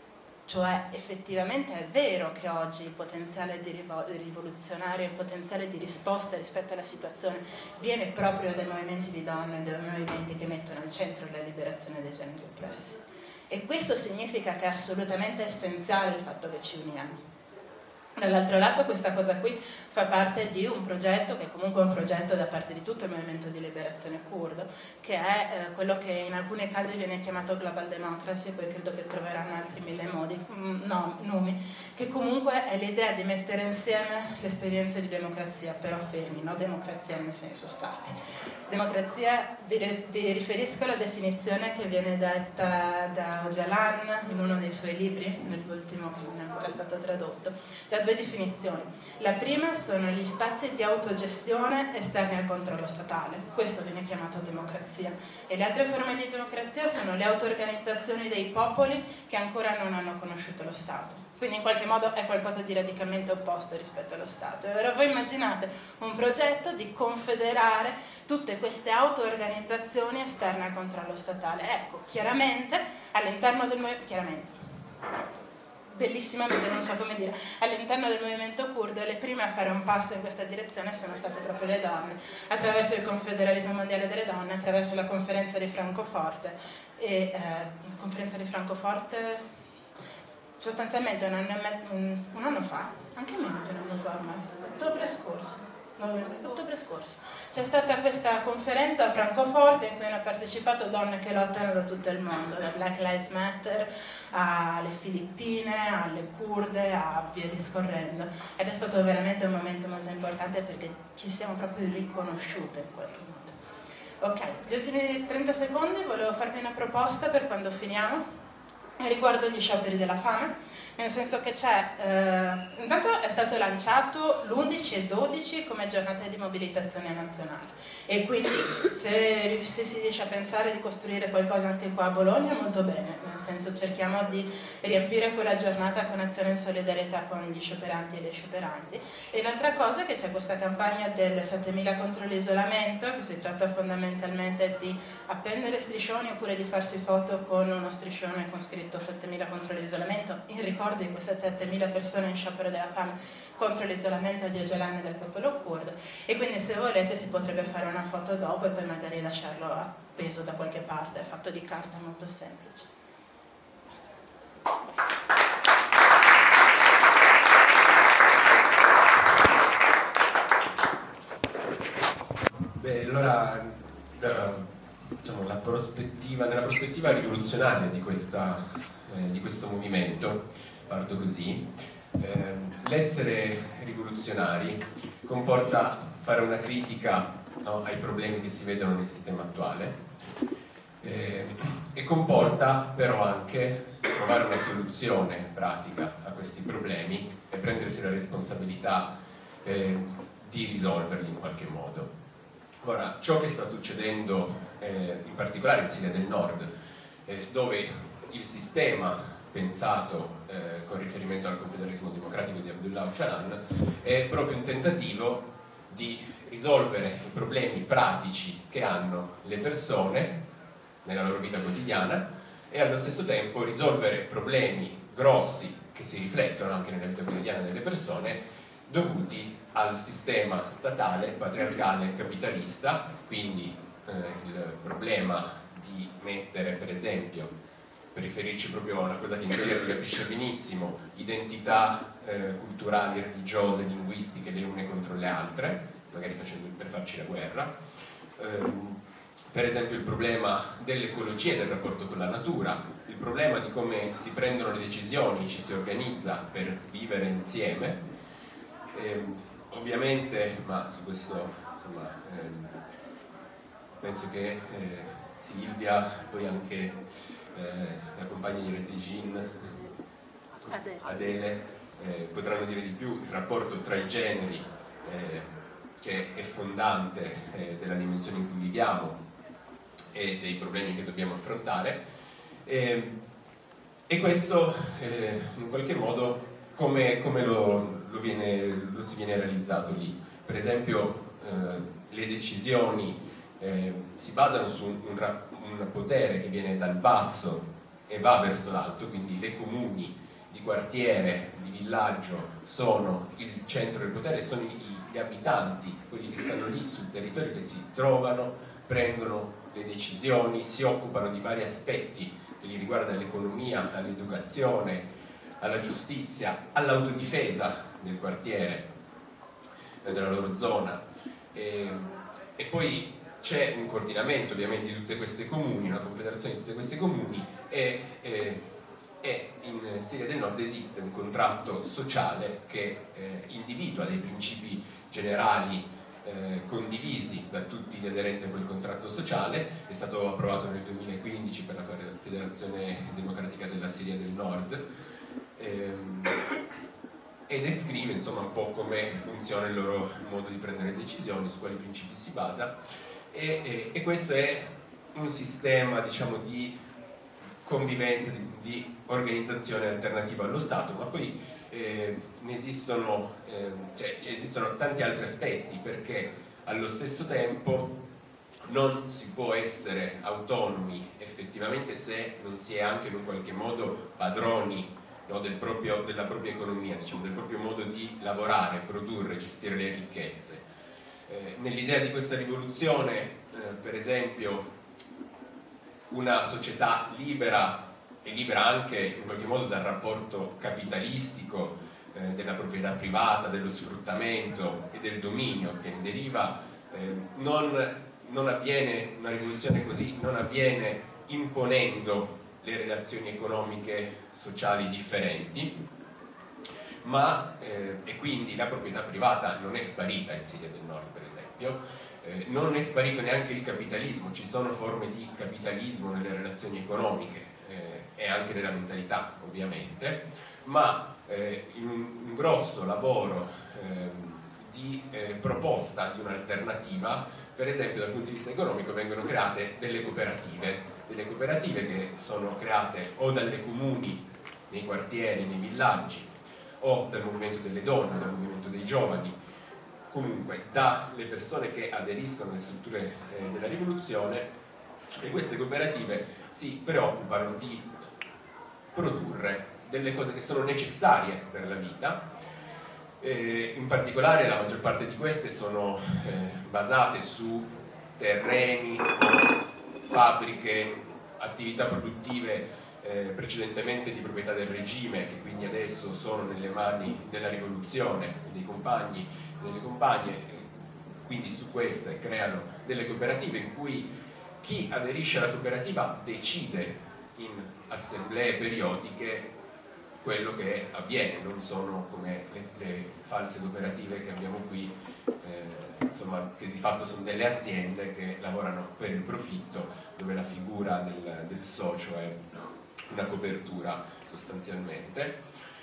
Cioè effettivamente è vero che oggi il potenziale di rivoluzionario, il potenziale di risposta rispetto alla situazione viene proprio dai movimenti di donne, dai movimenti che mettono al centro la liberazione dei generi oppressi. E questo significa che è assolutamente essenziale il fatto che ci uniamo. Dall'altro lato questa cosa qui fa parte di un progetto che è comunque un progetto da parte di tutto il movimento di liberazione curdo, che è quello che in alcuni casi viene chiamato Global Democracy, poi credo che troveranno altri mille nomi, che comunque è l'idea di mettere insieme le esperienze di democrazia, però fermi, no democrazia nel senso stati. Democrazia, vi riferisco alla definizione che viene detta da Öcalan in uno dei suoi libri, nell'ultimo che non è ancora stato tradotto, da due definizioni. La prima sono gli spazi di autogestione esterni al controllo statale, questo viene chiamato democrazia, e le altre forme di democrazia sono le auto-organizzazioni dei popoli che ancora non hanno conosciuto lo Stato. Quindi in qualche modo è qualcosa di radicalmente opposto rispetto allo Stato. E allora voi immaginate un progetto di confederare tutte queste auto-organizzazioni esterne al controllo statale. Ecco, chiaramente all'interno del movimento, bellissimamente, non so come dire, all'interno del movimento curdo le prime a fare un passo in questa direzione sono state proprio le donne, attraverso il Confederalismo Mondiale delle Donne, attraverso la conferenza di Francoforte, e conferenza di Francoforte sostanzialmente un anno fa, anche meno di un anno fa ormai, ottobre scorso, c'è stata questa conferenza a Francoforte in cui hanno partecipato donne che lottano da tutto il mondo, da Black Lives Matter alle Filippine, alle kurde, a via discorrendo, ed è stato veramente un momento molto importante perché ci siamo proprio riconosciute in qualche modo. Ok, gli ultimi 30 secondi volevo farvi una proposta per quando finiamo riguardo gli scioperi della fame, nel senso che intanto è stato lanciato l'11 e 12 come giornata di mobilitazione nazionale, e quindi se si riesce a pensare di costruire qualcosa anche qua a Bologna, molto bene, nel senso cerchiamo di riempire quella giornata con azione in solidarietà con gli scioperanti e le scioperanti. E l'altra cosa è che c'è questa campagna del 7000 contro l'isolamento, che si tratta fondamentalmente di appendere striscioni oppure di farsi foto con uno striscione con scritto 7000 contro l'isolamento, in ricordo di queste 7000 persone in sciopero della fame contro l'isolamento di Öcalan e del popolo curdo, e quindi se volete si potrebbe fare una foto dopo e poi magari lasciarlo appeso da qualche parte, è fatto di carta, molto semplice. Beh, allora diciamo, nella prospettiva rivoluzionaria di questo movimento, parto così, l'essere rivoluzionari comporta fare una critica, no, ai problemi che si vedono nel sistema attuale, e comporta però anche trovare una soluzione pratica a questi problemi e prendersi la responsabilità di risolverli in qualche modo. Ora, ciò che sta succedendo in particolare in Siria del Nord, dove il sistema pensato con riferimento al confederalismo democratico di Abdullah Öcalan è proprio un tentativo di risolvere i problemi pratici che hanno le persone nella loro vita quotidiana e allo stesso tempo risolvere problemi grossi che si riflettono anche nella vita quotidiana delle persone dovuti al sistema statale, patriarcale, capitalista, quindi il problema di mettere, per esempio, per riferirci proprio a una cosa che in Siria si capisce benissimo, identità culturali, religiose, linguistiche le une contro le altre, magari per farci la guerra, per esempio il problema dell'ecologia e del rapporto con la natura, il problema di come si prendono le decisioni, ci si organizza per vivere insieme. Ovviamente, ma su questo insomma, penso che Silvia, poi anche la compagna di Retigin, Adele, potranno dire di più, il rapporto tra i generi che è fondante della dimensione in cui viviamo e dei problemi che dobbiamo affrontare, e questo in qualche modo come lo si viene realizzato lì. Per esempio le decisioni si basano su un potere che viene dal basso e va verso l'alto, quindi le comuni di quartiere, di villaggio, sono il centro del potere, sono gli abitanti, quelli che stanno lì sul territorio, che si trovano, prendono le decisioni, si occupano di vari aspetti che li riguardano l'economia, all'educazione, alla giustizia, all'autodifesa del quartiere, della loro zona. E poi c'è un coordinamento ovviamente di tutte queste comuni, una confederazione di tutte queste comuni, e in Siria del Nord esiste un contratto sociale che individua dei principi generali condivisi da tutti gli aderenti a quel contratto sociale. È stato approvato nel 2015 per la Federazione Democratica della Siria del Nord, e descrive insomma un po' come funziona il loro modo di prendere decisioni, su quali principi si basa, e questo è un sistema, diciamo, di convivenza, di organizzazione alternativa allo Stato. Ma poi esistono tanti altri aspetti, perché allo stesso tempo non si può essere autonomi effettivamente se non si è anche in un qualche modo padroni, no, della propria economia, diciamo, del proprio modo di lavorare, produrre, gestire le ricchezze. Nell'idea di questa rivoluzione, per esempio, una società libera e libera anche in qualche modo dal rapporto capitalistico, della proprietà privata, dello sfruttamento e del dominio che ne deriva, non avviene, una rivoluzione così non avviene imponendo le relazioni economiche sociali differenti, ma e quindi la proprietà privata non è sparita in Siria del Nord, per esempio. Non è sparito neanche il capitalismo, ci sono forme di capitalismo nelle relazioni economiche e anche nella mentalità, ovviamente, ma in un grosso lavoro di proposta di un'alternativa, per esempio dal punto di vista economico, vengono create delle cooperative che sono create o dalle comuni nei quartieri, nei villaggi, o dal movimento delle donne, dal movimento dei giovani, comunque dalle persone che aderiscono alle strutture della rivoluzione. E queste cooperative si preoccupano di produrre delle cose che sono necessarie per la vita. In particolare la maggior parte di queste sono basate su terreni, fabbriche, attività produttive precedentemente di proprietà del regime, che quindi adesso sono nelle mani della rivoluzione, dei compagni e delle compagne. Quindi su queste creano delle cooperative in cui chi aderisce alla cooperativa decide in assemblee periodiche quello che avviene, non sono come le false cooperative che abbiamo qui, insomma, che di fatto sono delle aziende che lavorano per il profitto, dove la figura del socio è una copertura sostanzialmente.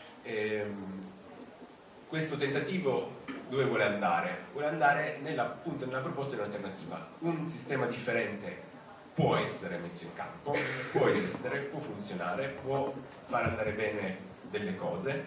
Questo tentativo dove vuole andare? Vuole andare appunto nella proposta di un'alternativa. Un sistema differente può essere messo in campo, può esistere, può funzionare, può far andare bene delle cose,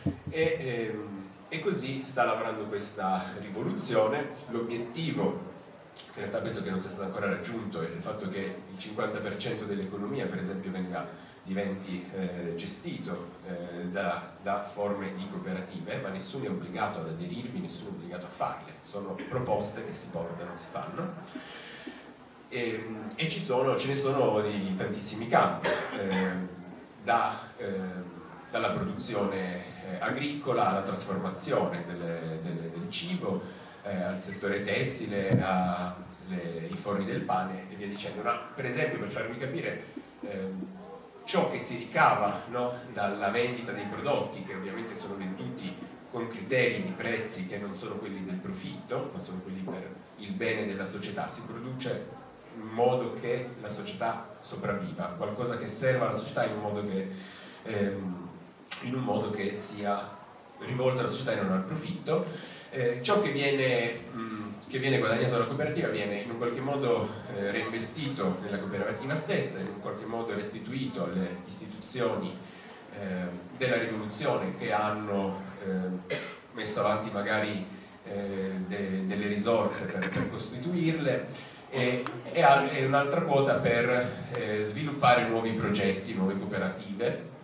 e così sta lavorando questa rivoluzione. L'obiettivo, che in realtà penso che non sia stato ancora raggiunto, è il fatto che il 50% dell'economia, per esempio, diventi gestito da forme di cooperative, ma nessuno è obbligato ad aderirvi, nessuno è obbligato a farle, sono proposte che si portano, si fanno. E ce ne sono di tantissimi campi, dalla produzione agricola alla trasformazione del cibo, al settore tessile, ai forni del pane e via dicendo. Ma, per esempio, per farvi capire, ciò che si ricava, no, dalla vendita dei prodotti, che ovviamente sono venduti con criteri di prezzi che non sono quelli del profitto, ma sono quelli per il bene della società, si produce in modo che la società sopravviva, qualcosa che serva alla società in un modo che sia rivolto alla società e non al profitto. Ciò che viene guadagnato dalla cooperativa viene in un qualche modo reinvestito nella cooperativa stessa, in un qualche modo restituito alle istituzioni della rivoluzione, che hanno messo avanti magari delle risorse per costituirle, e un'altra quota per sviluppare nuovi progetti, nuove cooperative,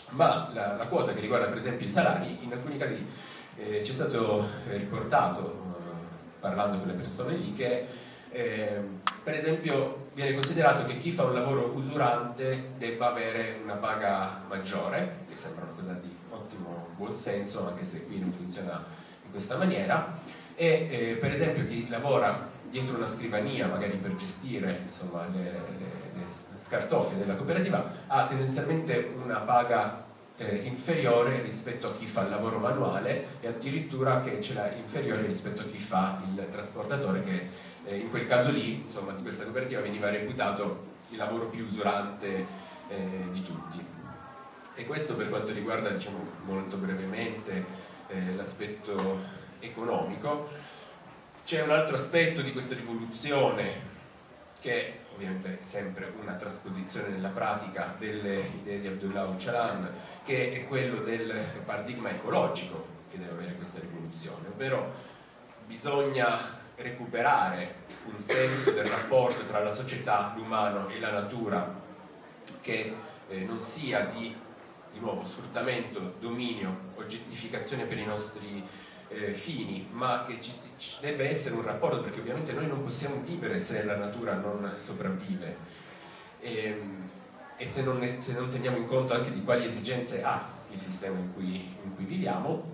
ma la quota che riguarda per esempio i salari, in alcuni casi ci è stato riportato, parlando con le persone lì, che per esempio viene considerato che chi fa un lavoro usurante debba avere una paga maggiore, che sembra una cosa di ottimo buon senso, anche se qui non funziona in questa maniera, e per esempio chi lavora dietro una scrivania, magari per gestire insomma, le scartoffie della cooperativa, ha tendenzialmente una paga inferiore rispetto a chi fa il lavoro manuale, e addirittura che ce l'ha inferiore rispetto a chi fa il trasportatore, che in quel caso lì, insomma, di questa cooperativa veniva reputato il lavoro più usurante di tutti. E questo per quanto riguarda, diciamo, molto brevemente l'aspetto economico. C'è un altro aspetto di questa rivoluzione, che ovviamente è sempre una trasposizione nella pratica delle idee di Abdullah Öcalan, che è quello del paradigma ecologico che deve avere questa rivoluzione, ovvero bisogna recuperare un senso del rapporto tra la società, l'umano e la natura, che non sia di nuovo sfruttamento, dominio, oggettificazione per i nostri fini, ma che ci deve essere un rapporto, perché ovviamente noi non possiamo vivere se la natura non sopravvive, e se non teniamo in conto anche di quali esigenze ha il sistema in cui viviamo,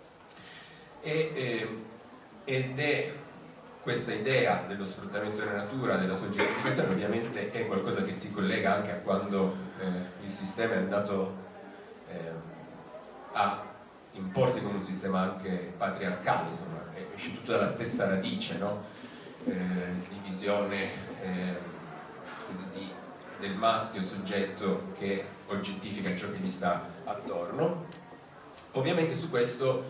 ed è questa idea dello sfruttamento della natura, della sua giustificazione, ovviamente è qualcosa che si collega anche a quando il sistema è andato a imporsi come un sistema anche patriarcale, insomma, è uscito tutto dalla stessa radice, no? Divisione del maschio soggetto che oggettifica ciò che gli sta attorno. Ovviamente su questo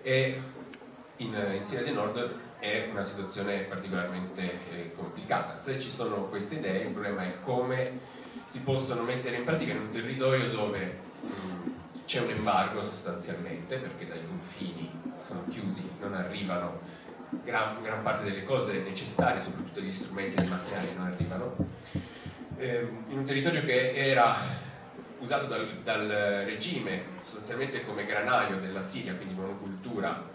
in Siria del Nord è una situazione particolarmente complicata. Se ci sono queste idee, il problema è come si possono mettere in pratica in un territorio dove c'è un embargo sostanzialmente, perché dai confini sono chiusi, non arrivano gran parte delle cose necessarie, soprattutto gli strumenti e i materiali non arrivano, in un territorio che era usato dal regime sostanzialmente come granaio della Siria, quindi monocultura,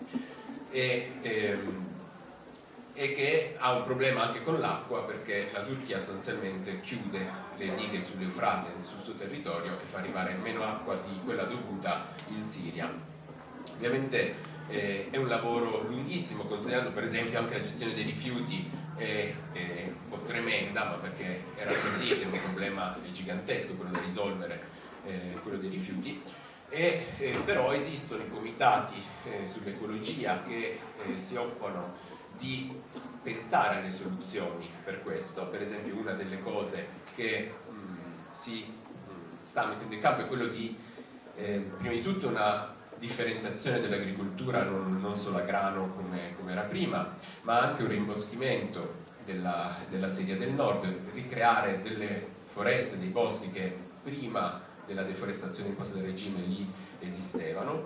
e che ha un problema anche con l'acqua, perché la Turchia sostanzialmente chiude le dighe sull'Eufrate sul suo territorio e fa arrivare meno acqua di quella dovuta in Siria. Ovviamente è un lavoro lunghissimo, considerando per esempio anche la gestione dei rifiuti è un po' tremenda, ma perché era così ed è un problema gigantesco quello da risolvere, quello dei rifiuti. Però esistono i comitati sull'ecologia che si occupano di pensare alle soluzioni per questo. Per esempio una delle cose che si sta mettendo in campo è quello di prima di tutto una differenziazione dell'agricoltura, non solo a grano come era prima, ma anche un rimboschimento della Siria del Nord, ricreare delle foreste, dei boschi che prima della deforestazione imposta dal regime lì esistevano,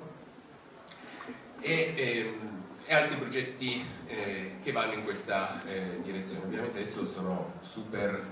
e altri progetti che vanno in questa direzione. Ovviamente adesso sono super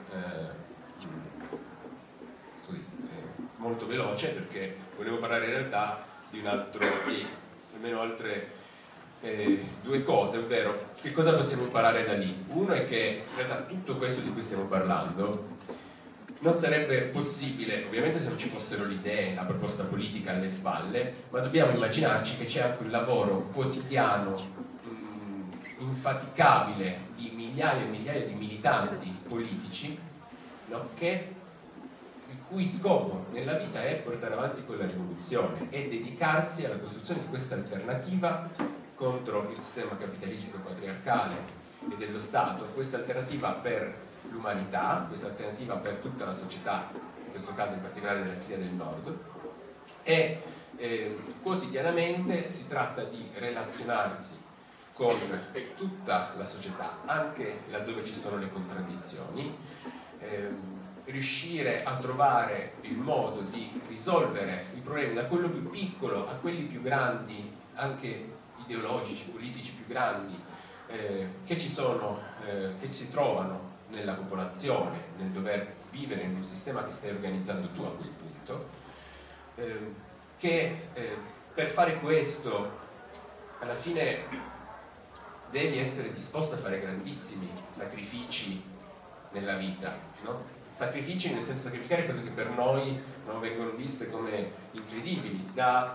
molto veloce, perché volevo parlare in realtà di almeno altre due cose, ovvero che cosa possiamo imparare da lì. Uno è che in realtà tutto questo di cui stiamo parlando non sarebbe possibile, ovviamente, se non ci fossero le idee, la proposta politica alle spalle, ma dobbiamo immaginarci che c'è anche un lavoro quotidiano, infaticabile, di migliaia e migliaia di militanti politici, no? Il cui scopo nella vita è portare avanti quella rivoluzione e dedicarsi alla costruzione di questa alternativa contro il sistema capitalistico patriarcale e dello Stato, questa alternativa per l'umanità, questa alternativa per tutta la società, in questo caso in particolare della Siria del Nord, e quotidianamente si tratta di relazionarsi con tutta la società, anche laddove ci sono le contraddizioni, riuscire a trovare il modo di risolvere i problemi da quello più piccolo a quelli più grandi, anche ideologici, politici più grandi, che si trovano nella popolazione, nel dover vivere in un sistema che stai organizzando tu a quel punto, che per fare questo alla fine devi essere disposto a fare grandissimi sacrifici nella vita, no? Sacrifici nel senso sacrificare cose che per noi non vengono viste come incredibili, da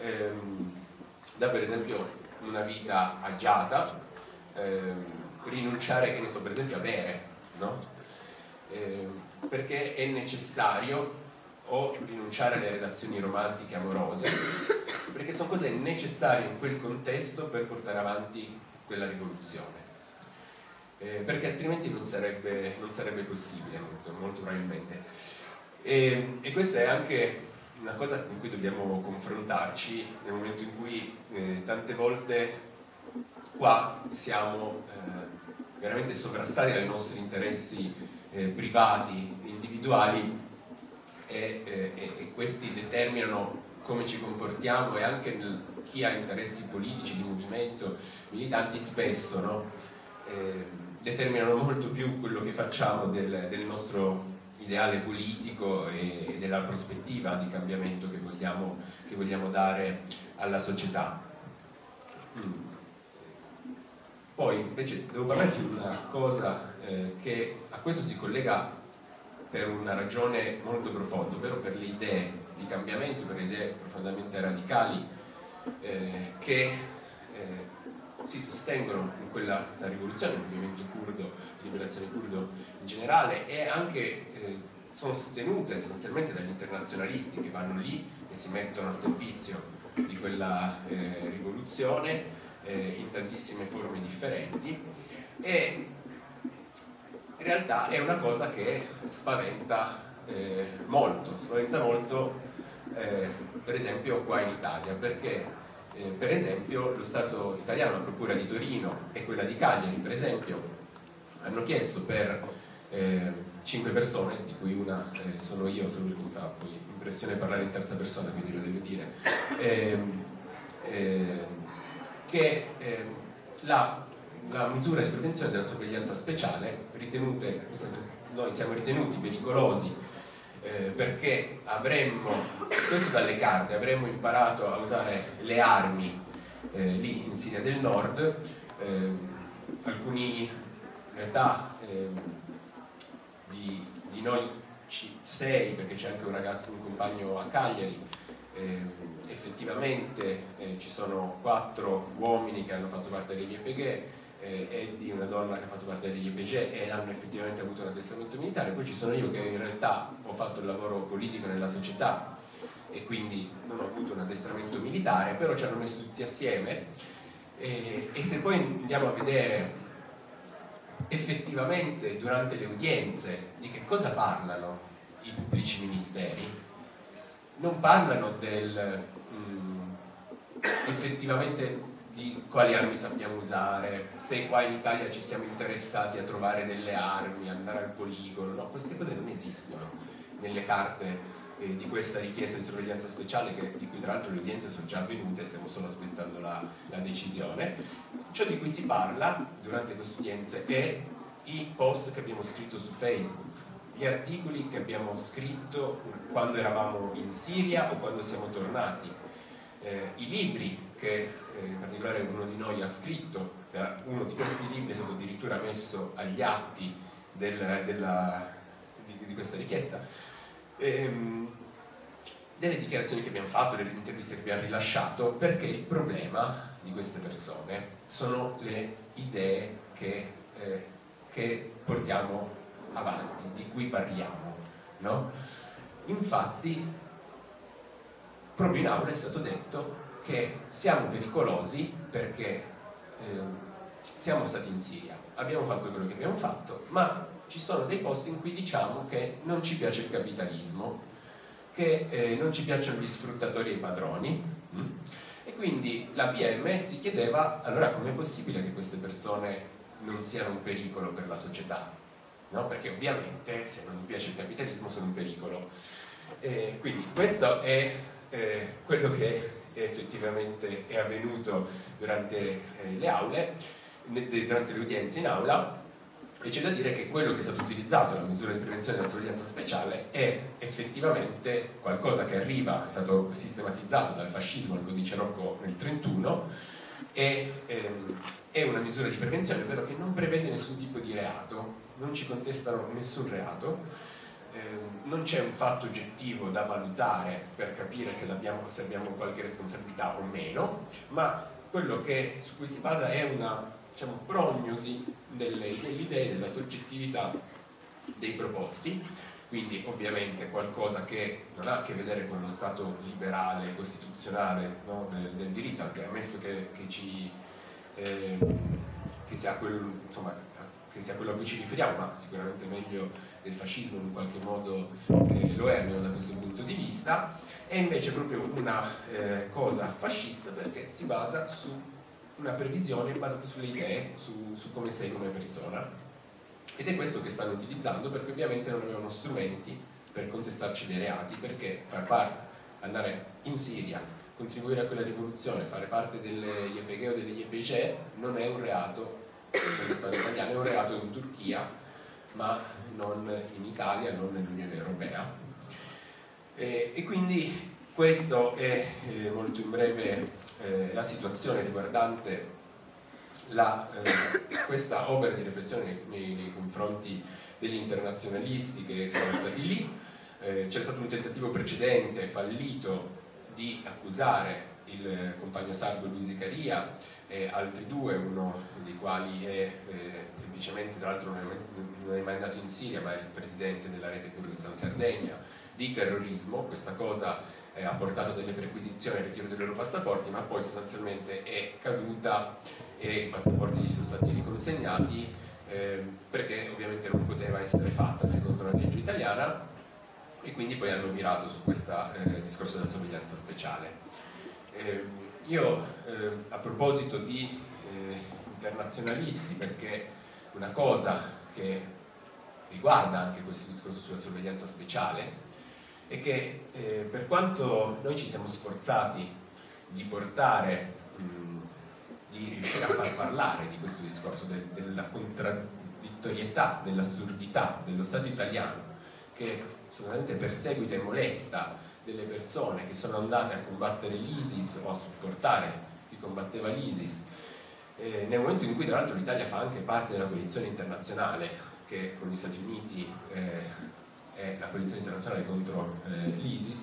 per esempio una vita agiata, rinunciare, che ne so, per esempio a bere, no? Perché è necessario, o rinunciare alle relazioni romantiche amorose, perché sono cose necessarie in quel contesto per portare avanti quella rivoluzione. Perché altrimenti non sarebbe possibile, molto probabilmente. E questa è anche una cosa con cui dobbiamo confrontarci nel momento in cui tante volte qua siamo veramente sovrastati dai nostri interessi privati, individuali, e questi determinano come ci comportiamo, e anche chi ha interessi politici, di movimento, militanti, spesso, no? Determinano molto più quello che facciamo del nostro ideale politico e della prospettiva di cambiamento che vogliamo dare alla società. Poi invece devo parlare di una cosa che a questo si collega per una ragione molto profonda, ovvero per le idee di cambiamento, per le idee profondamente radicali che si sostengono in questa rivoluzione, il movimento curdo, liberazione curdo in generale, e anche sono sostenute essenzialmente dagli internazionalisti che vanno lì e si mettono a servizio di quella rivoluzione in tantissime forme differenti, e in realtà è una cosa che spaventa molto, per esempio qua in Italia, perché per esempio lo Stato italiano, la Procura di Torino e quella di Cagliari, per esempio, hanno chiesto per 5 persone, di cui una sono io, solo che mi fa poi impressione parlare in terza persona, quindi lo devo dire, che la misura di prevenzione della sorveglianza speciale, noi siamo ritenuti pericolosi perché avremmo, questo dalle carte, avremmo imparato a usare le armi lì in Siria del Nord, alcuni, in realtà di noi 6, perché c'è anche un ragazzo, un compagno a Cagliari, effettivamente ci sono 4 uomini che hanno fatto parte degli EPG e di una donna che ha fatto parte degli EPG e hanno effettivamente avuto un addestramento militare. Poi ci sono io che in realtà ho fatto il lavoro politico nella società e quindi non ho avuto un addestramento militare, però ci hanno messo tutti assieme e se poi andiamo a vedere effettivamente durante le udienze di che cosa parlano i pubblici ministeri, non parlano effettivamente di quali armi sappiamo usare, se qua in Italia ci siamo interessati a trovare delle armi, andare al poligono, no, queste cose non esistono nelle carte di questa richiesta di sorveglianza speciale, di cui tra l'altro le udienze sono già avvenute, stiamo solo aspettando la decisione. Ciò di cui si parla durante queste udienze è i post che abbiamo scritto su Facebook, gli articoli che abbiamo scritto quando eravamo in Siria o quando siamo tornati, i libri che in particolare uno di noi ha scritto, uno di questi libri è stato addirittura messo agli atti di questa richiesta, delle dichiarazioni che abbiamo fatto, delle interviste che abbiamo rilasciato, perché il problema di queste persone sono le idee che portiamo avanti, di cui parliamo, no? Infatti proprio in aula è stato detto che siamo pericolosi perché siamo stati in Siria, abbiamo fatto quello che abbiamo fatto, ma ci sono dei posti in cui diciamo che non ci piace il capitalismo, che non ci piacciono gli sfruttatori e i padroni, e quindi la PM si chiedeva allora com'è possibile che queste persone non siano un pericolo per la società, no? Perché ovviamente se non gli piace il capitalismo sono un pericolo. Quindi questo è quello che effettivamente è avvenuto durante le aule, durante le udienze in aula, E c'è da dire che quello che è stato utilizzato, la misura di prevenzione della sorveglianza speciale, è effettivamente qualcosa che arriva, è stato sistematizzato dal fascismo al codice Rocco nel 1931, è una misura di prevenzione, ovvero che non prevede nessun tipo di reato, non ci contestano nessun reato, non c'è un fatto oggettivo da valutare per capire se abbiamo qualche responsabilità o meno, ma quello su cui si basa è una, diciamo, prognosi delle idee, della soggettività dei proposti, quindi ovviamente qualcosa che non ha a che vedere con lo stato liberale, costituzionale, no, del diritto, anche ammesso che sia quello, insomma, che sia quello a cui ci riferiamo, ma sicuramente meglio del fascismo in qualche modo lo è, almeno da questo punto di vista, è invece proprio una cosa fascista perché si basa su una previsione basata sulle idee, su come sei come persona, ed è questo che stanno utilizzando perché ovviamente non avevano strumenti per contestarci dei reati, perché far parte, andare in Siria, contribuire a quella rivoluzione, fare parte delle YPG o delle YPG non è un reato nella storia italiana, è un reato in Turchia, ma non in Italia, non nell'Unione Europea. E quindi questo è molto in breve la situazione riguardante questa opera di repressione nei confronti degli internazionalisti che sono stati lì. C'è stato un tentativo precedente, fallito, di accusare il compagno sardo Luisi Caria e altri due, uno dei quali è semplicemente, tra l'altro non è mai andato in Siria, ma è il presidente della rete Kurdistan Sardegna, di terrorismo. Questa cosa ha portato delle perquisizioni al ritiro dei loro passaporti, ma poi sostanzialmente è caduta e i passaporti gli sono stati riconsegnati perché ovviamente non poteva essere fatta secondo la legge italiana, e quindi poi hanno mirato su questo discorso della sorveglianza speciale. Io a proposito di internazionalisti, perché una cosa che riguarda anche questo discorso sulla sorveglianza speciale è che per quanto noi ci siamo sforzati di portare, di riuscire a far parlare di questo discorso della contraddittorietà, dell'assurdità dello Stato italiano, che assolutamente perseguita e molesta delle persone che sono andate a combattere l'ISIS o a supportare chi combatteva l'ISIS, nel momento in cui tra l'altro l'Italia fa anche parte della coalizione internazionale che con gli Stati Uniti è la coalizione internazionale contro l'ISIS,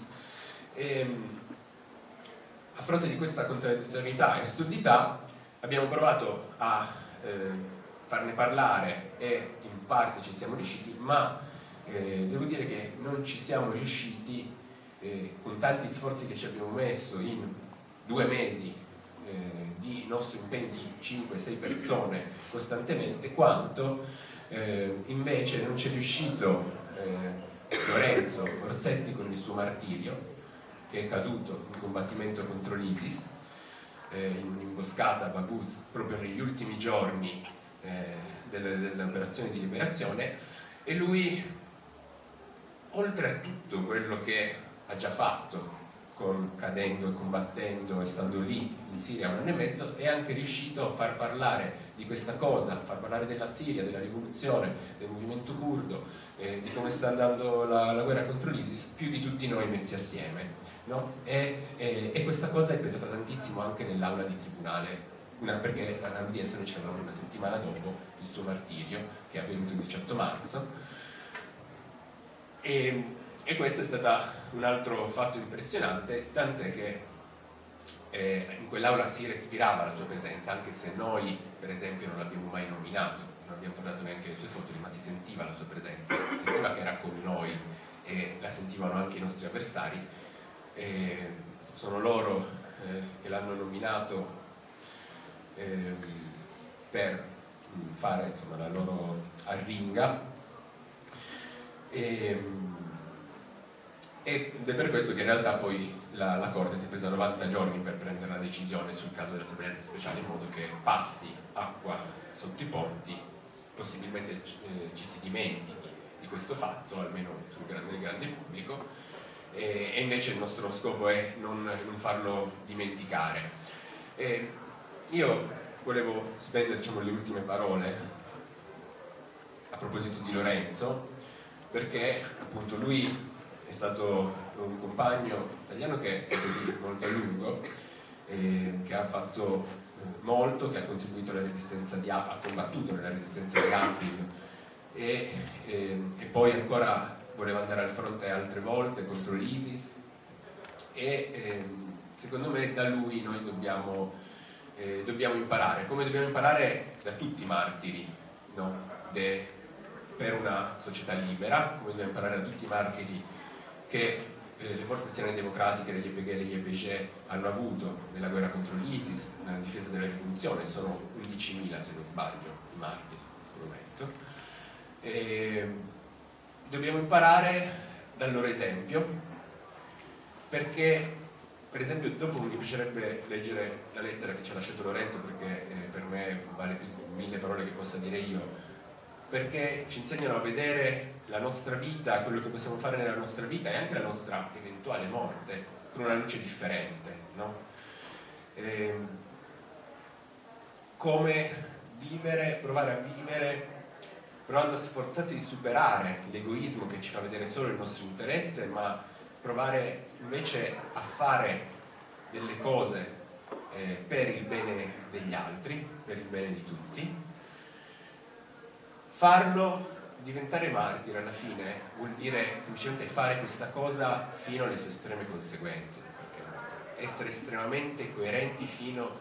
a fronte di questa contraddittorietà e assurdità abbiamo provato a farne parlare e in parte ci siamo riusciti, ma devo dire che non ci siamo riusciti con tanti sforzi che ci abbiamo messo in 2 mesi di nostro impegno di 5-6 persone costantemente, quanto invece non c'è riuscito Lorenzo Orsetti con il suo martirio, che è caduto in combattimento contro l'ISIS in un'imboscata a Baghouz proprio negli ultimi giorni dell'operazione di liberazione, e lui, oltre a tutto quello che ha già fatto cadendo e combattendo e stando lì in Siria 1 anno e mezzo, è anche riuscito a far parlare di questa cosa, a far parlare della Siria, della rivoluzione, del movimento curdo, di come sta andando la guerra contro l'ISIS, più di tutti noi messi assieme, no? E questa cosa è pesata tantissimo anche nell'aula di tribunale, perché all'udienza noi ce l'avevamo 1 settimana dopo il suo martirio, che è avvenuto il 18 marzo, e questo è stato un altro fatto impressionante, tant'è che in quell'aula si respirava la sua presenza, anche se noi per esempio non l'abbiamo mai nominato, non abbiamo portato neanche le sue foto, ma si sentiva la sua presenza, si sentiva che era con noi e la sentivano anche i nostri avversari. Sono loro che l'hanno nominato per fare, insomma, la loro arringa, ed è per questo che in realtà poi la Corte si è presa 90 giorni per prendere la decisione sul caso della sorveglianza speciale, in modo che passi acqua sotto i ponti, possibilmente ci si dimentichi di questo fatto, almeno nel grande pubblico, e invece il nostro scopo è non farlo dimenticare. Io volevo spendere, diciamo, le ultime parole a proposito di Lorenzo, perché appunto lui è stato un compagno italiano che è stato lì molto a lungo, che ha fatto molto, che ha contribuito alla resistenza di ha combattuto nella resistenza di Afrin e poi ancora voleva andare al fronte altre volte contro l'ISIS e secondo me da lui noi dobbiamo imparare, come dobbiamo imparare da tutti i martiri, no? Per una società libera, come dobbiamo imparare da tutti i martiri che le forze estreme democratiche degli EPG e degli EPG hanno avuto nella guerra contro l'ISIS, nella difesa della rivoluzione. Sono 11.000 se non sbaglio i martiri in questo momento. Dobbiamo imparare dal loro esempio, perché per esempio dopo mi piacerebbe leggere la lettera che ci ha lasciato Lorenzo, perché per me vale più di 1000 parole che possa dire io, perché ci insegnano a vedere la nostra vita, quello che possiamo fare nella nostra vita e anche la nostra eventuale morte con una luce differente, no? Come vivere, provare a vivere, provando a sforzarsi di superare l'egoismo che ci fa vedere solo il nostro interesse, ma provare invece a fare delle cose per il bene degli altri, per il bene di tutti. Farlo, diventare martire alla fine vuol dire semplicemente fare questa cosa fino alle sue estreme conseguenze, essere estremamente coerenti fino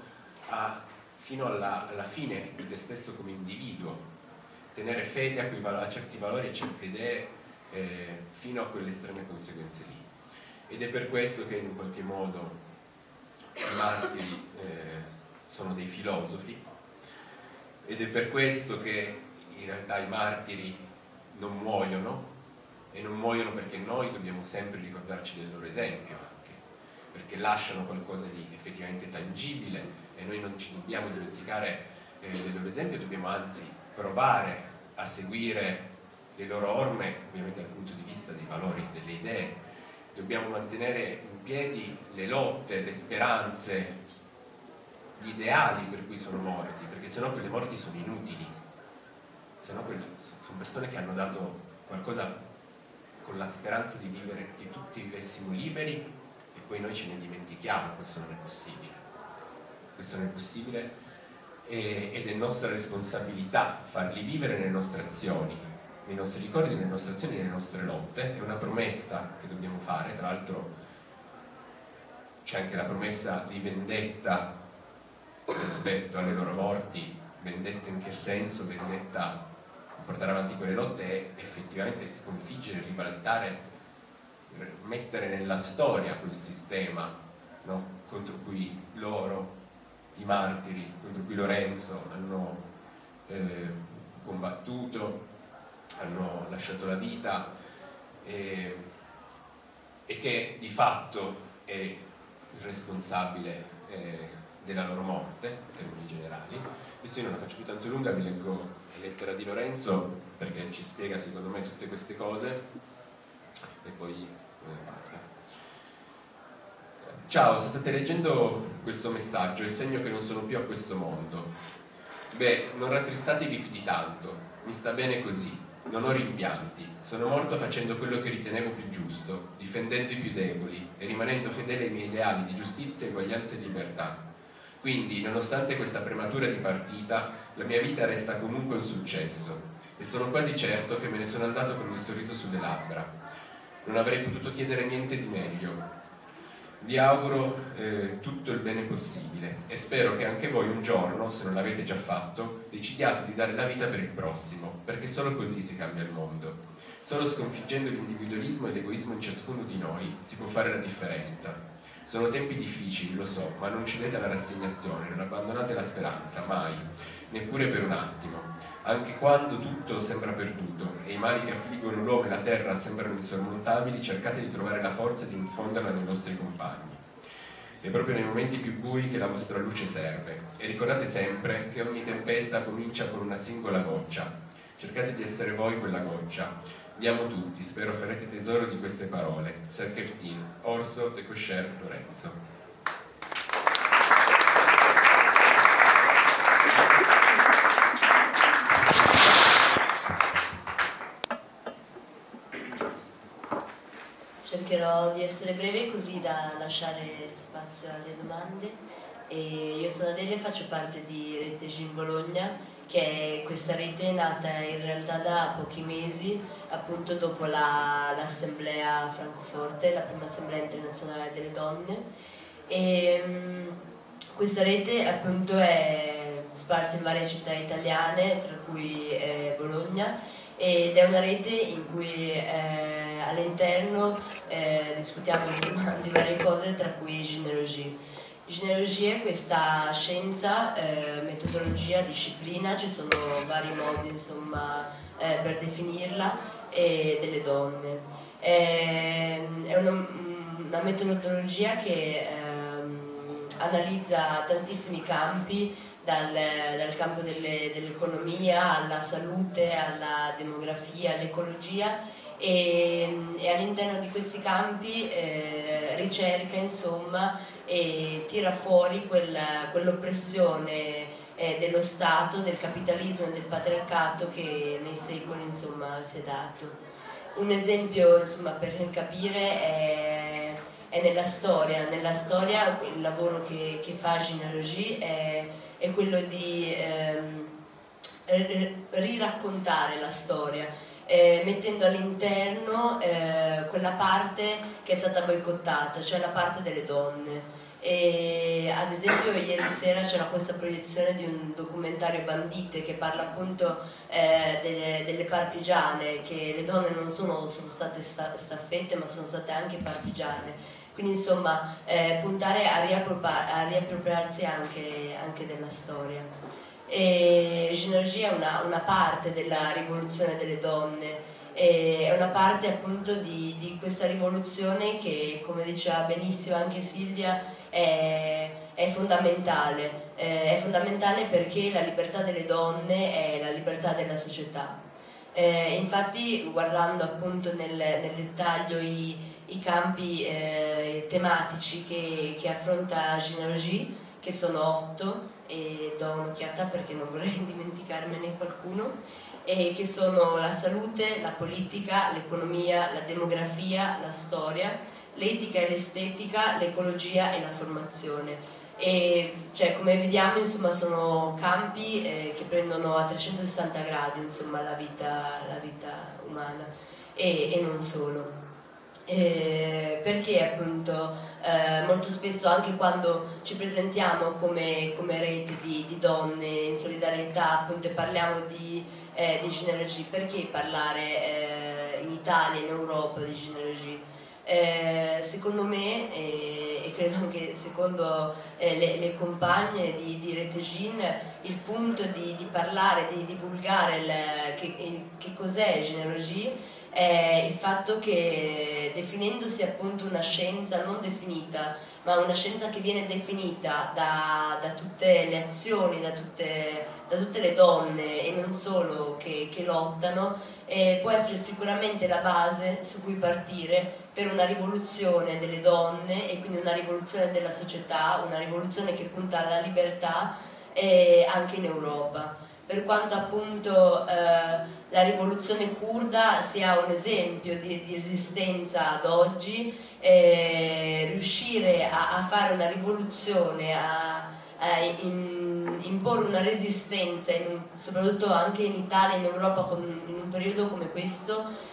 alla fine di te stesso come individuo, tenere fede a certi valori e certe idee fino a quelle estreme conseguenze lì. Ed è per questo che in qualche modo i martiri sono dei filosofi, ed è per questo che in realtà i martiri non muoiono, e non muoiono perché noi dobbiamo sempre ricordarci del loro esempio anche, perché lasciano qualcosa di effettivamente tangibile e noi non ci dobbiamo dimenticare del loro esempio, dobbiamo anzi provare a seguire le loro orme, ovviamente dal punto di vista dei valori, delle idee. Dobbiamo mantenere in piedi le lotte, le speranze, gli ideali per cui sono morti, perché sennò quelle morti sono inutili, sennò sono persone che hanno dato qualcosa con la speranza di vivere, che tutti vivessimo liberi e poi noi ce ne dimentichiamo. Questo non è possibile, questo non è possibile ed è nostra responsabilità farli vivere nelle nostre azioni, nei nostri ricordi, nelle nostre azioni, nelle nostre lotte. È una promessa che dobbiamo fare, tra l'altro c'è anche la promessa di vendetta rispetto alle loro morti. Vendetta in che senso? Vendetta portare avanti quelle lotte è effettivamente sconfiggere, ribaltare, mettere nella storia quel sistema, no? Contro cui loro, i martiri, contro cui Lorenzo hanno combattuto, hanno lasciato la vita e che di fatto è il responsabile della loro morte, in termini generali. Questo io non la faccio più tanto lunga, vi leggo la lettera di Lorenzo perché ci spiega secondo me tutte queste cose e poi basta. Ciao, state leggendo questo messaggio, è il segno che non sono più a questo mondo. Beh, non rattristatevi più di tanto, mi sta bene così, non ho rimpianti, sono morto facendo quello che ritenevo più giusto, difendendo i più deboli e rimanendo fedele ai miei ideali di giustizia, eguaglianza e libertà. Quindi, nonostante questa prematura di partita, la mia vita resta comunque un successo e sono quasi certo che me ne sono andato con il sorriso sulle labbra. Non avrei potuto chiedere niente di meglio. Vi auguro tutto il bene possibile e spero che anche voi un giorno, se non l'avete già fatto, decidiate di dare la vita per il prossimo, perché solo così si cambia il mondo. Solo sconfiggendo l'individualismo e l'egoismo in ciascuno di noi si può fare la differenza. Sono tempi difficili, lo so, ma non cedete alla rassegnazione, non abbandonate la speranza, mai, neppure per un attimo. Anche quando tutto sembra perduto e i mali che affliggono l'uomo e la terra sembrano insormontabili, cercate di trovare la forza di infonderla nei vostri compagni. È proprio nei momenti più bui che la vostra luce serve. E ricordate sempre che ogni tempesta comincia con una singola goccia. Cercate di essere voi quella goccia. Vi amo tutti, spero farete tesoro di queste parole. Serkeftin, Orso de Kosher Lorenzo. cercherò di essere breve così da lasciare spazio alle domande. Io sono Adelia e faccio parte di Rete Gin Bologna, che è questa rete nata in realtà da pochi mesi, appunto dopo l'assemblea a Francoforte, la prima assemblea internazionale delle donne. Questa rete appunto è sparsa in varie città italiane, tra cui Bologna, ed è una rete in cui all'interno discutiamo insomma di varie cose, tra cui Généalogie. Généalogie è questa scienza, metodologia, disciplina, ci sono vari modi insomma per definirla, delle donne. È una metodologia che analizza tantissimi campi, dal campo dell'economia alla salute, alla demografia, all'ecologia, e all'interno di questi campi ricerca insomma e tira fuori quell'oppressione dello Stato, del capitalismo e del patriarcato che nei secoli insomma si è dato. Un esempio insomma per capire è nella storia. Nella storia il lavoro che fa Généalogie è quello di riraccontare la storia, mettendo all'interno quella parte che è stata boicottata, cioè la parte delle donne. Ad esempio ieri sera c'era questa proiezione di un documentario Bandite che parla appunto delle partigiane, che le donne non sono state staffette ma sono state anche partigiane. Quindi insomma puntare a riappropriarsi anche della storia. Généalogie è una parte della rivoluzione delle donne, è una parte appunto di questa rivoluzione che, come diceva benissimo anche Silvia, è fondamentale perché la libertà delle donne è la libertà della società. Infatti, guardando appunto nel dettaglio i campi tematici che affronta Généalogie, che sono 8, e do un'occhiata perché non vorrei dimenticarmene qualcuno, e che sono la salute, la politica, l'economia, la demografia, la storia, l'etica e l'estetica, l'ecologia e la formazione. E cioè, come vediamo insomma sono campi che prendono a 360 gradi insomma la vita umana e non solo. Perché appunto molto spesso anche quando ci presentiamo come rete di donne in solidarietà appunto e parliamo di Généalogie, perché parlare in Italia, in Europa di Généalogie? Secondo me e credo anche secondo le compagne di Rete Gin, il punto di parlare, di divulgare che cos'è Généalogie è il fatto che, definendosi appunto una scienza non definita, ma una scienza che viene definita da tutte le azioni, da tutte le donne e non solo che lottano, può essere sicuramente la base su cui partire per una rivoluzione delle donne e quindi una rivoluzione della società, una rivoluzione che punta alla libertà anche in Europa. Per quanto appunto la rivoluzione curda sia un esempio di esistenza ad oggi, riuscire a fare una rivoluzione, a imporre una resistenza, soprattutto anche in Italia e in Europa in un periodo come questo,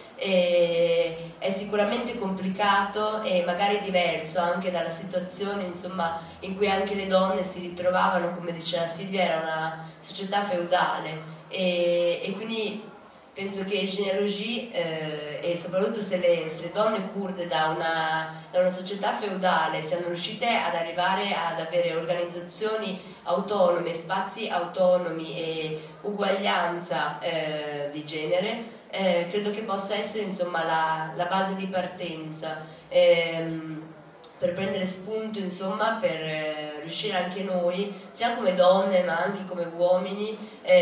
è sicuramente complicato e magari diverso anche dalla situazione insomma, in cui anche le donne si ritrovavano, come diceva Silvia, era una società feudale e quindi penso che Généalogie e soprattutto se le donne kurde da una società feudale siano riuscite ad arrivare ad avere organizzazioni autonome, spazi autonomi e uguaglianza di genere, credo che possa essere insomma la base di partenza per prendere spunto insomma per riuscire anche noi sia come donne ma anche come uomini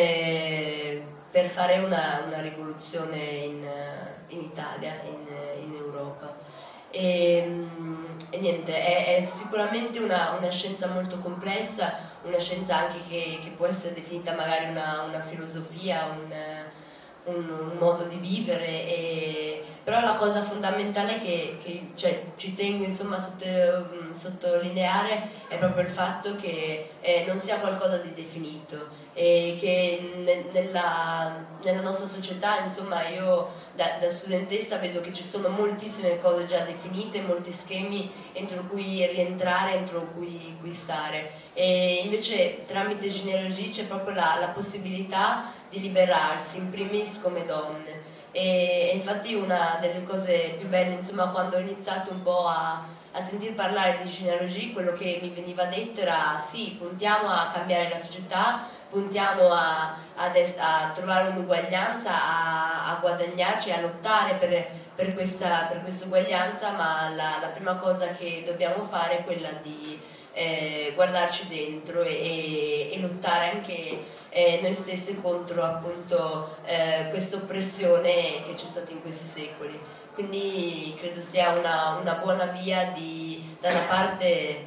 per fare una rivoluzione in Italia, in Europa. E niente, è sicuramente una scienza molto complessa, una scienza anche che può essere definita magari una filosofia, un modo di vivere, Però la cosa fondamentale che cioè, ci tengo insomma a sottolineare è proprio il fatto che non sia qualcosa di definito e che nella nostra società, insomma, io da studentessa vedo che ci sono moltissime cose già definite, molti schemi entro cui rientrare, entro cui stare, e invece tramite genealogia c'è proprio la possibilità di liberarsi, in primis come donne. E infatti una delle cose più belle, insomma, quando ho iniziato un po' a sentir parlare di genealogia, quello che mi veniva detto era: sì, puntiamo a cambiare la società, puntiamo a trovare un'uguaglianza, a guadagnarci, a lottare per questa uguaglianza, ma la prima cosa che dobbiamo fare è quella di guardarci dentro e lottare anche noi stessi contro appunto questa oppressione che c'è stata in questi secoli. Quindi credo sia una buona via da una parte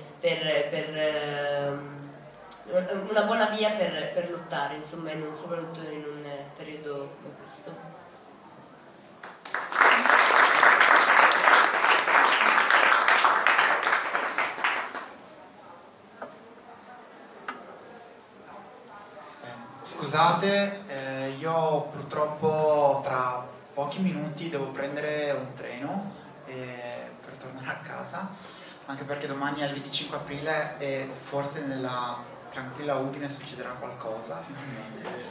una buona via per lottare, insomma, soprattutto in un periodo come questo. Scusate, io purtroppo tra pochi minuti devo prendere un treno per tornare a casa, anche perché domani è il 25 aprile e forse nella tranquilla Udine succederà qualcosa finalmente.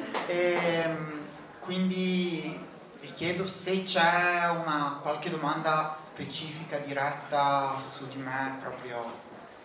Quindi vi chiedo se c'è qualche domanda specifica, diretta su di me proprio.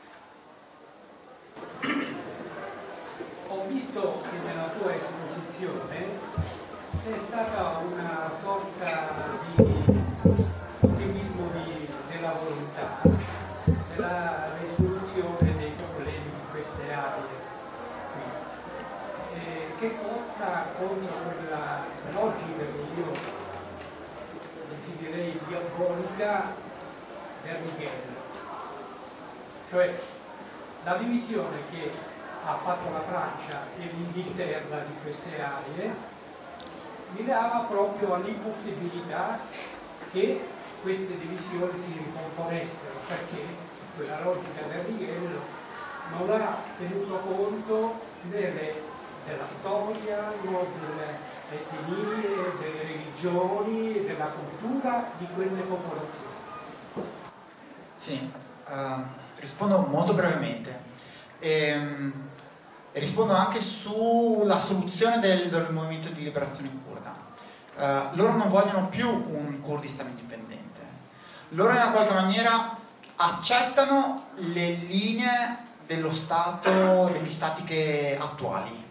Ho visto che nella tua esposizione c'è stata una sorta di ottimismo della volontà, della risoluzione dei problemi di queste aree qui, che cozza con quella logica che io definirei diabolica del Righello, cioè la divisione che ha fatto la Francia e l'Inghilterra di queste aree mirava proprio all'impossibilità che queste divisioni si ricomponessero, perché quella logica del Righello non ha tenuto conto della storia, delle etnie, delle religioni, della cultura di quelle popolazioni. Sì, rispondo molto brevemente. Rispondo anche sulla soluzione del movimento di liberazione curda. Loro non vogliono più un Kurdistan indipendente, loro in una qualche maniera accettano le linee dello Stato, degli stati attuali.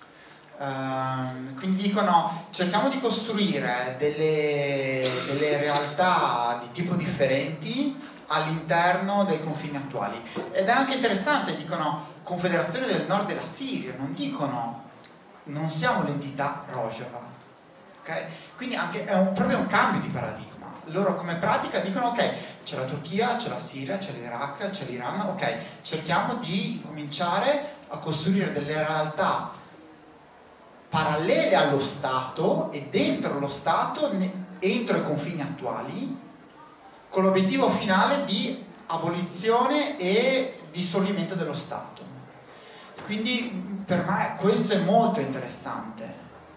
Quindi dicono: cerchiamo di costruire delle realtà di tipo differenti all'interno dei confini attuali. Ed è anche interessante, dicono Confederazione del Nord della Siria, non siamo l'entità Rojava, okay? Quindi anche è proprio un cambio di paradigma. Loro come pratica dicono: ok, c'è la Turchia, c'è la Siria, c'è l'Iraq, c'è l'Iran, ok, cerchiamo di cominciare a costruire delle realtà parallele allo Stato e dentro lo Stato, entro i confini attuali, con l'obiettivo finale di abolizione e dissolvimento dello Stato. Quindi per me questo è molto interessante,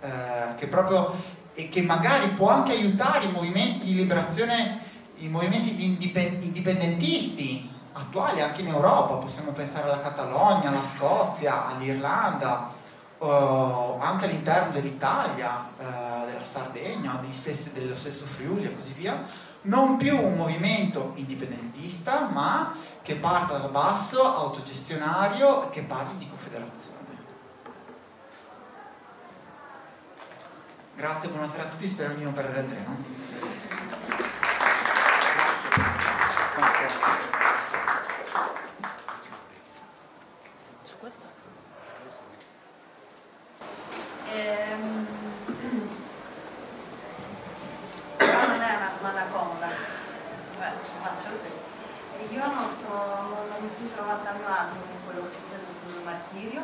che magari può anche aiutare i movimenti di liberazione, i movimenti indipendentisti attuali anche in Europa. Possiamo pensare alla Catalogna, alla Scozia, all'Irlanda, anche all'interno dell'Italia, della Sardegna, dello stesso Friuli e così via. Non più un movimento indipendentista, ma che parta dal basso, autogestionario, che parli di confederazione. Grazie, buonasera a tutti, spero di non perdere il treno. Su questo? Non è una comoda, ci faccio così. Io non mi sono trovata a mio agio con quello che è successo sul martirio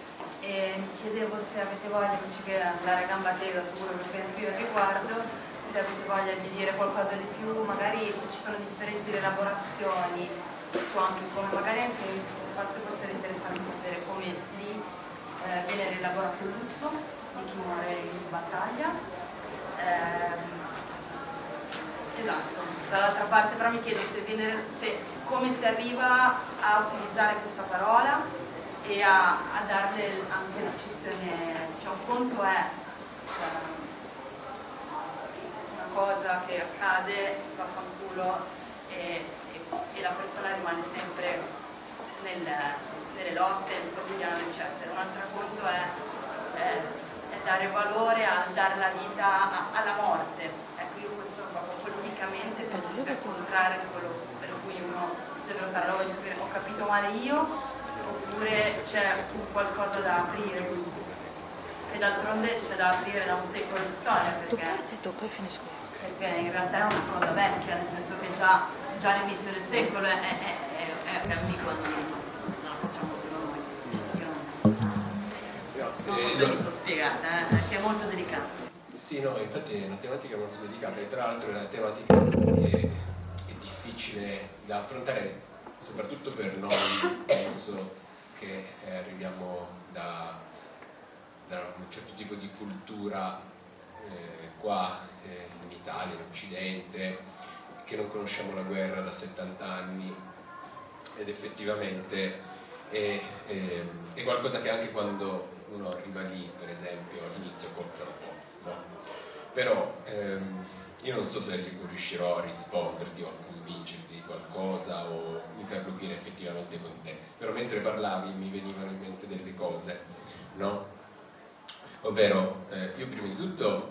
e mi chiedevo se avete voglia invece che andare a gamba tesa su quello che penso io al riguardo, se avete voglia di dire qualcosa di più, magari se ci sono differenti elaborazioni su anche come, magari anche in questo spazio può essere interessante sapere come lì viene rielaborato il lutto di chi muore in battaglia. Esatto, dall'altra parte però mi chiedo come si arriva a utilizzare questa parola e a darle anche l'accezione, cioè un conto è una cosa che accade, vaffanculo e la persona rimane sempre nelle lotte, nel quotidiano eccetera. Un altro conto è dare valore al dare la vita alla morte. Ecco, io questo proprio politicamente penso sia il contrario di quello per cui uno deve lottare. Lo voglio sapere, ho capito male io oppure c'è qualcosa da aprire e d'altronde c'è da aprire da un secolo di storia perché in realtà è una cosa vecchia, nel senso che già all'inizio del secolo è ambigua, non la facciamo solo noi. Non so spiegata, che è molto delicata. Sì, no, infatti è una tematica molto delicata e tra l'altro è una tematica che è difficile da affrontare, soprattutto per noi, penso che arriviamo da un certo tipo di cultura qua in Italia, in Occidente, che non conosciamo la guerra da 70 anni ed effettivamente è qualcosa che anche quando uno arriva lì, per esempio, all'inizio cozza un po', no? Però io non so se riuscirò a risponderti o a convincerti di qualcosa o interloquire effettivamente con te, però mentre parlavi mi venivano in mente delle cose, no? Ovvero, io prima di tutto,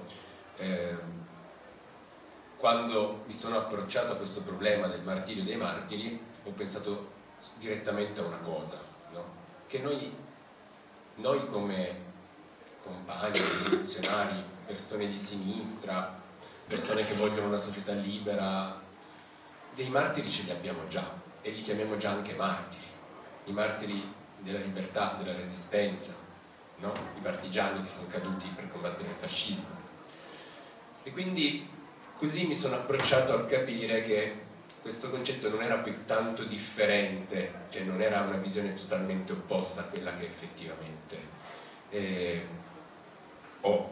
quando mi sono approcciato a questo problema del martirio dei martiri, ho pensato direttamente a una cosa, no? Che noi come compagni, rivoluzionari, persone di sinistra, persone che vogliono una società libera, dei martiri ce li abbiamo già e li chiamiamo già anche martiri, i martiri della libertà, della resistenza, no? I partigiani che sono caduti per combattere il fascismo. E quindi così mi sono approcciato a capire che questo concetto non era più tanto differente, cioè non era una visione totalmente opposta a quella che effettivamente ho.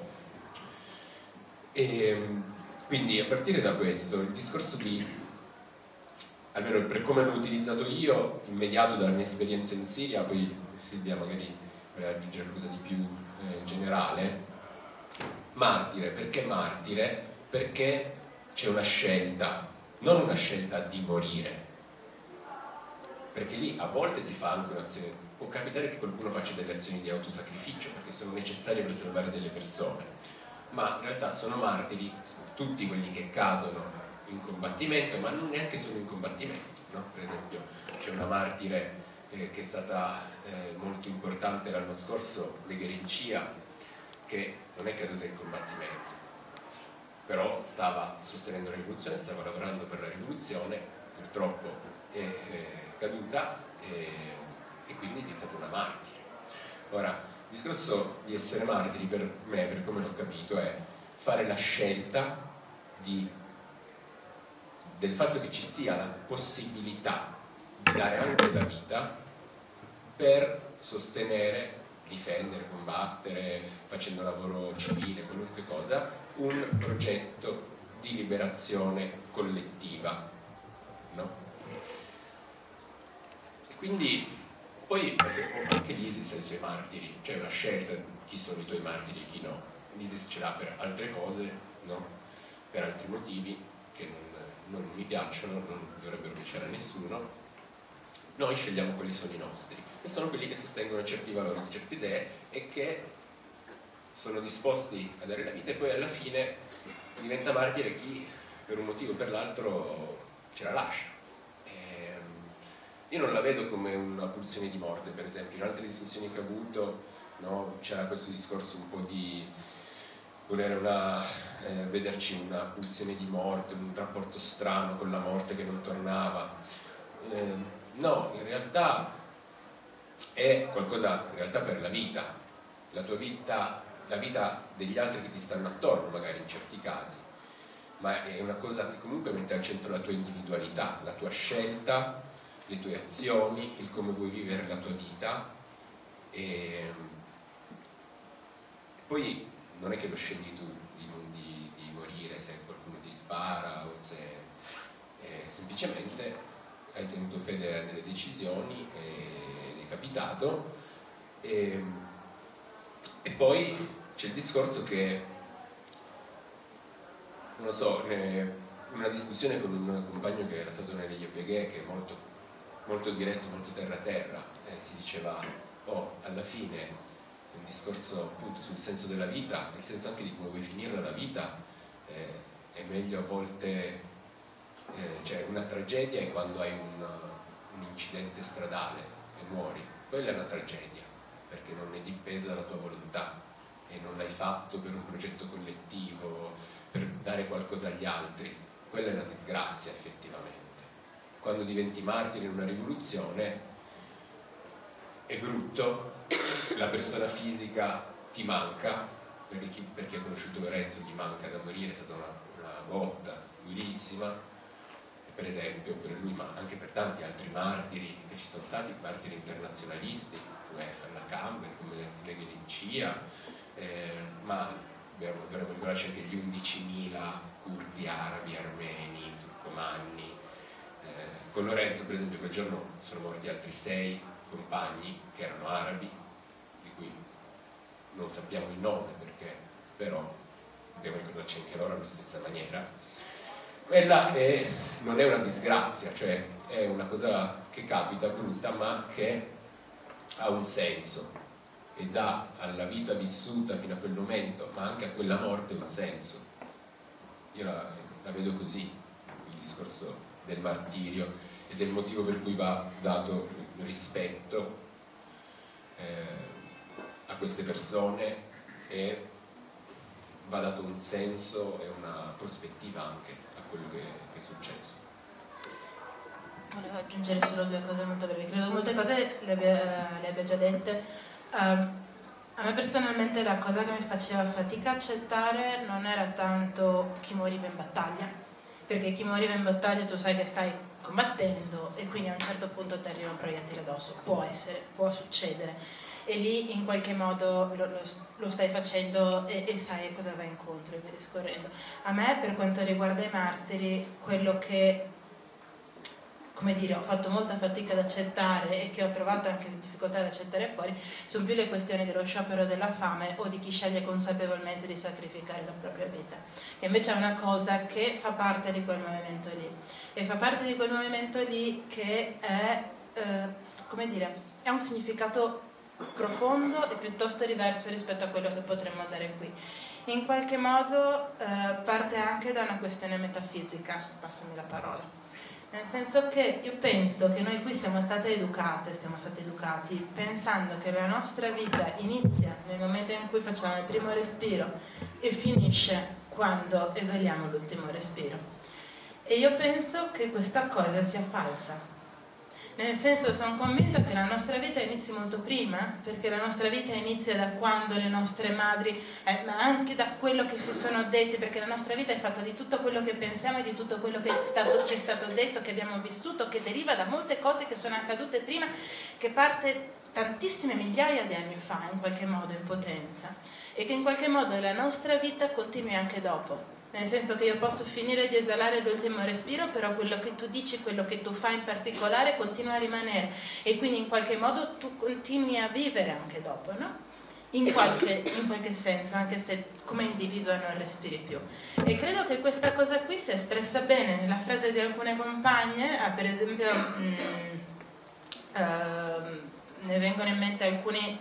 Quindi a partire da questo, il discorso almeno per come l'ho utilizzato io, immediato dalla mia esperienza in Siria, poi Silvia magari vorrei aggiungere qualcosa di più generale. Martire, perché martire? Perché c'è una scelta, non una scelta di morire, perché lì a volte si fa anche un'azione, può capitare che qualcuno faccia delle azioni di autosacrificio perché sono necessarie per salvare delle persone, ma in realtà sono martiri tutti quelli che cadono in combattimento, ma non neanche solo in combattimento, no? Per esempio c'è una martire che è stata molto importante l'anno scorso, Begerincia, che non è caduta in combattimento, però stava sostenendo la rivoluzione, stava lavorando per la rivoluzione, purtroppo è caduta e quindi è diventata una martire. Ora, il discorso di essere martiri per me, per come l'ho capito, è fare la scelta del fatto che ci sia la possibilità di dare anche la vita per sostenere, difendere, combattere, facendo lavoro civile, qualunque cosa, un progetto di liberazione collettiva, no? E quindi poi anche l'ISIS ha i suoi martiri, c'è una scelta di chi sono i tuoi martiri e chi no. L'ISIS ce l'ha per altre cose, no? Per altri motivi che non mi piacciono, non dovrebbero piacere a nessuno. Noi scegliamo quali sono i nostri e sono quelli che sostengono certi valori, certe idee e che sono disposti a dare la vita e poi alla fine diventa martire chi per un motivo o per l'altro ce la lascia. Io non la vedo come una pulsione di morte, per esempio. In altre discussioni che ho avuto, no, c'era questo discorso un po' di volere vederci una pulsione di morte, un rapporto strano con la morte che non tornava. No, in realtà è qualcosa in realtà per la vita, la tua vita, la vita degli altri che ti stanno attorno, magari in certi casi. ma è una cosa che comunque mette al centro la tua individualità, la tua scelta, le tue azioni, il come vuoi vivere la tua vita. E poi non è che lo scegli tu di morire se qualcuno ti spara o se semplicemente hai tenuto fede a delle decisioni ed è capitato. E poi c'è il discorso che, non lo so, una discussione con un compagno che era stato nelle Yopeghe, che è molto, molto diretto, molto terra-terra, si diceva, alla fine è un discorso appunto sul senso della vita, nel senso anche di come vuoi finirla la vita, è meglio a volte, cioè una tragedia è quando hai un incidente stradale e muori, quella è una tragedia, perché non è dipesa dalla tua volontà e non l'hai fatto per un progetto collettivo, per dare qualcosa agli altri, quella è una disgrazia effettivamente. Quando diventi martire in una rivoluzione è brutto, la persona fisica ti manca, per chi ha conosciuto Lorenzo gli manca da morire, è stata una botta durissima, per esempio per lui, ma anche per tanti altri martiri che ci sono stati, martiri internazionalisti come Anna Camber, come Leghe Lincia, ma dovremmo ricordarci anche gli 11.000 curdi arabi, armeni, turcomanni. Con Lorenzo per esempio quel giorno sono morti altri 6 compagni che erano arabi, di cui non sappiamo il nome perché però dobbiamo ricordarci anche loro alla stessa maniera. Quella non è una disgrazia, cioè è una cosa che capita brutta ma che ha un senso e dà alla vita vissuta fino a quel momento, ma anche a quella morte, un senso. Io la vedo così, il discorso del martirio e del motivo per cui va dato rispetto a queste persone e va dato un senso e una prospettiva anche a quello che è successo. Volevo aggiungere solo 2 cose molto brevi, credo molte cose le abbia già dette. A me personalmente la cosa che mi faceva fatica accettare non era tanto chi moriva in battaglia, perché chi moriva in battaglia tu sai che stai combattendo e quindi a un certo punto ti arriva un proiettile addosso, può succedere, e lì in qualche modo lo stai facendo e sai cosa va incontro e via discorrendo. A me, per quanto riguarda i martiri, quello che, come dire, ho fatto molta fatica ad accettare e che ho trovato anche difficoltà ad accettare fuori, sono più le questioni dello sciopero della fame o di chi sceglie consapevolmente di sacrificare la propria vita, che invece è una cosa che fa parte di quel movimento lì, e fa parte di quel movimento lì che è, come dire, è un significato profondo e piuttosto diverso rispetto a quello che potremmo dare qui. In qualche modo parte anche da una questione metafisica, passami la parola. Nel senso che io penso che noi qui siamo stati educati pensando che la nostra vita inizia nel momento in cui facciamo il primo respiro e finisce quando esaliamo l'ultimo respiro. E io penso che questa cosa sia falsa. Nel senso, sono convinta che la nostra vita inizi molto prima, perché la nostra vita inizia da quando le nostre madri, ma anche da quello che si sono detti, perché la nostra vita è fatta di tutto quello che pensiamo e di tutto quello che ci è stato detto, che abbiamo vissuto, che deriva da molte cose che sono accadute prima, che parte tantissime migliaia di anni fa, in qualche modo in potenza, e che in qualche modo la nostra vita continui anche dopo. Nel senso che io posso finire di esalare l'ultimo respiro, però quello che tu dici, quello che tu fai in particolare continua a rimanere, e quindi in qualche modo tu continui a vivere anche dopo, no? In qualche senso, anche se come individuo non respiri più. E credo che questa cosa qui si espressa bene nella frase di alcune compagne, per esempio ne vengono in mente alcuni,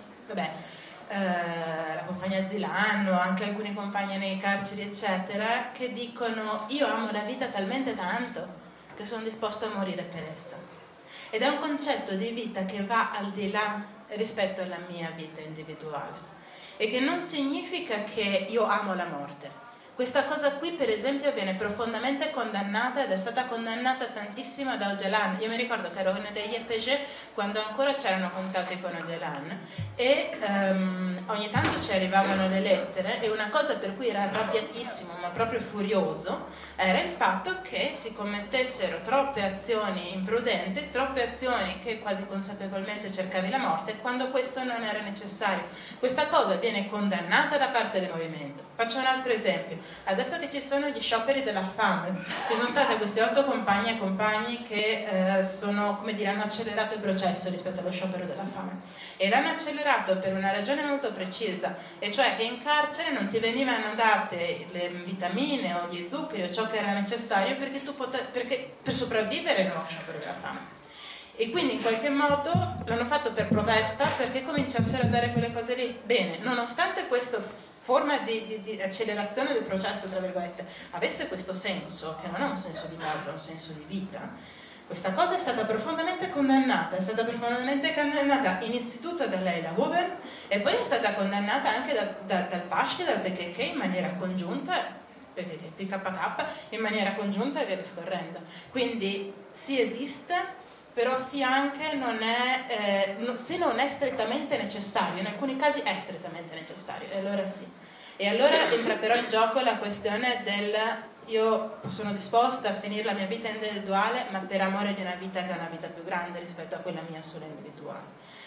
la compagna Zilano, anche alcuni compagni nei carceri eccetera, che dicono: io amo la vita talmente tanto che sono disposto a morire per essa. Ed è un concetto di vita che va al di là rispetto alla mia vita individuale, e che non significa che io amo la morte. Questa cosa qui, per esempio, viene profondamente condannata ed è stata condannata tantissimo da Öcalan. Io mi ricordo che ero degli EPG quando ancora c'erano contatti con Öcalan e ogni tanto ci arrivavano le lettere, e una cosa per cui era arrabbiatissimo, ma proprio furioso, era il fatto che si commettessero troppe azioni imprudenti, troppe azioni che quasi consapevolmente cercavi la morte, quando questo non era necessario. Questa cosa viene condannata da parte del movimento. Faccio un altro esempio. Adesso che ci sono gli scioperi della fame, ci sono state queste 8 compagne e compagni che hanno accelerato il processo rispetto allo sciopero della fame, e l'hanno accelerato per una ragione molto precisa, e cioè che in carcere non ti venivano date le vitamine o gli zuccheri o ciò che era necessario perché per sopravvivere nello sciopero della fame. E quindi in qualche modo l'hanno fatto per protesta, perché cominciassero a dare quelle cose lì. Bene, nonostante questa forma di accelerazione del processo, tra virgolette, avesse questo senso, che non è un senso di morte, è un senso di vita, questa cosa è stata profondamente condannata, innanzitutto da Leyla Guben, e poi è stata condannata anche dal PASH, dal PKK in maniera congiunta, PKK in maniera congiunta e via discorrendo. Quindi sì, esiste, però sì anche se non è strettamente necessario, in alcuni casi è strettamente necessario, e allora sì. E allora entra però in gioco la questione del io sono disposta a finire la mia vita individuale, ma per amore di una vita che è una vita più grande rispetto a quella mia sola individuale.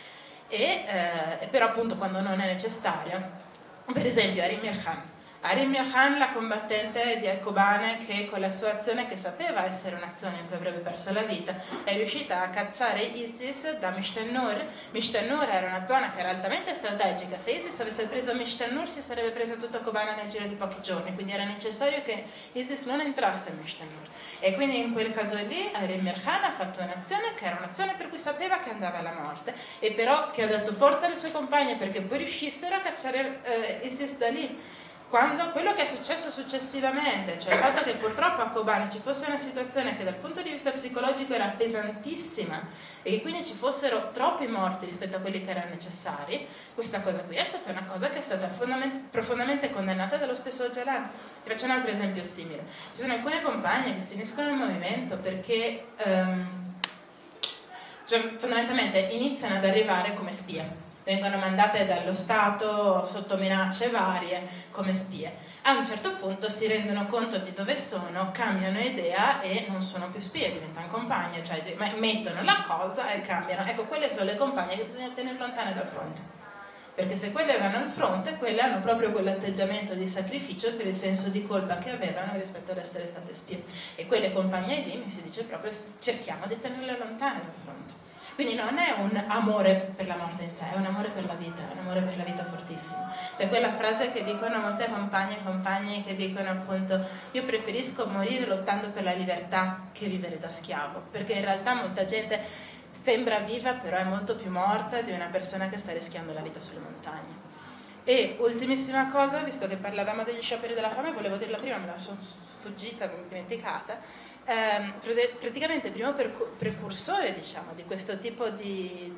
Però appunto quando non è necessario, per esempio Arim Mirhan, la combattente di Kobane, che con la sua azione, che sapeva essere un'azione in cui avrebbe perso la vita, è riuscita a cacciare ISIS da Mishtannur. Mishtannur era una zona che era altamente strategica. Se ISIS avesse preso Mishtannur si sarebbe preso tutto Kobane nel giro di pochi giorni, quindi era necessario che ISIS non entrasse in Mishtannur. E quindi in quel caso lì Arim Mirhan ha fatto un'azione che era un'azione per cui sapeva che andava alla morte, e però che ha dato forza alle sue compagne perché poi riuscissero a cacciare ISIS da lì. Quando quello che è successo successivamente, cioè il fatto che purtroppo a Kobane ci fosse una situazione che dal punto di vista psicologico era pesantissima e che quindi ci fossero troppi morti rispetto a quelli che erano necessari, questa cosa qui è stata una cosa che è stata profondamente condannata dallo stesso Öcalan. Vi faccio un altro esempio simile. Ci sono alcune compagne che si uniscono al movimento perché fondamentalmente iniziano ad arrivare come spie. Vengono mandate dallo Stato sotto minacce varie come spie. A un certo punto si rendono conto di dove sono, cambiano idea e non sono più spie, diventano compagne, cioè mettono la cosa e cambiano. Ecco, quelle sono le compagne che bisogna tenere lontane dal fronte. Perché se quelle vanno al fronte, quelle hanno proprio quell'atteggiamento di sacrificio per il senso di colpa che avevano rispetto ad essere state spie. E quelle compagne lì mi si dice proprio cerchiamo di tenerle lontane dal fronte. Quindi non è un amore per la morte in sé, è un amore per la vita, è un amore per la vita fortissimo. C'è quella frase che dicono molte compagne e compagni che dicono appunto io preferisco morire lottando per la libertà che vivere da schiavo, perché in realtà molta gente sembra viva però è molto più morta di una persona che sta rischiando la vita sulle montagne. E ultimissima cosa, visto che parlavamo degli scioperi della fame, volevo dirla prima, me la sono sfuggita, mi ho dimenticata. Praticamente il primo precursore, diciamo, di questo tipo di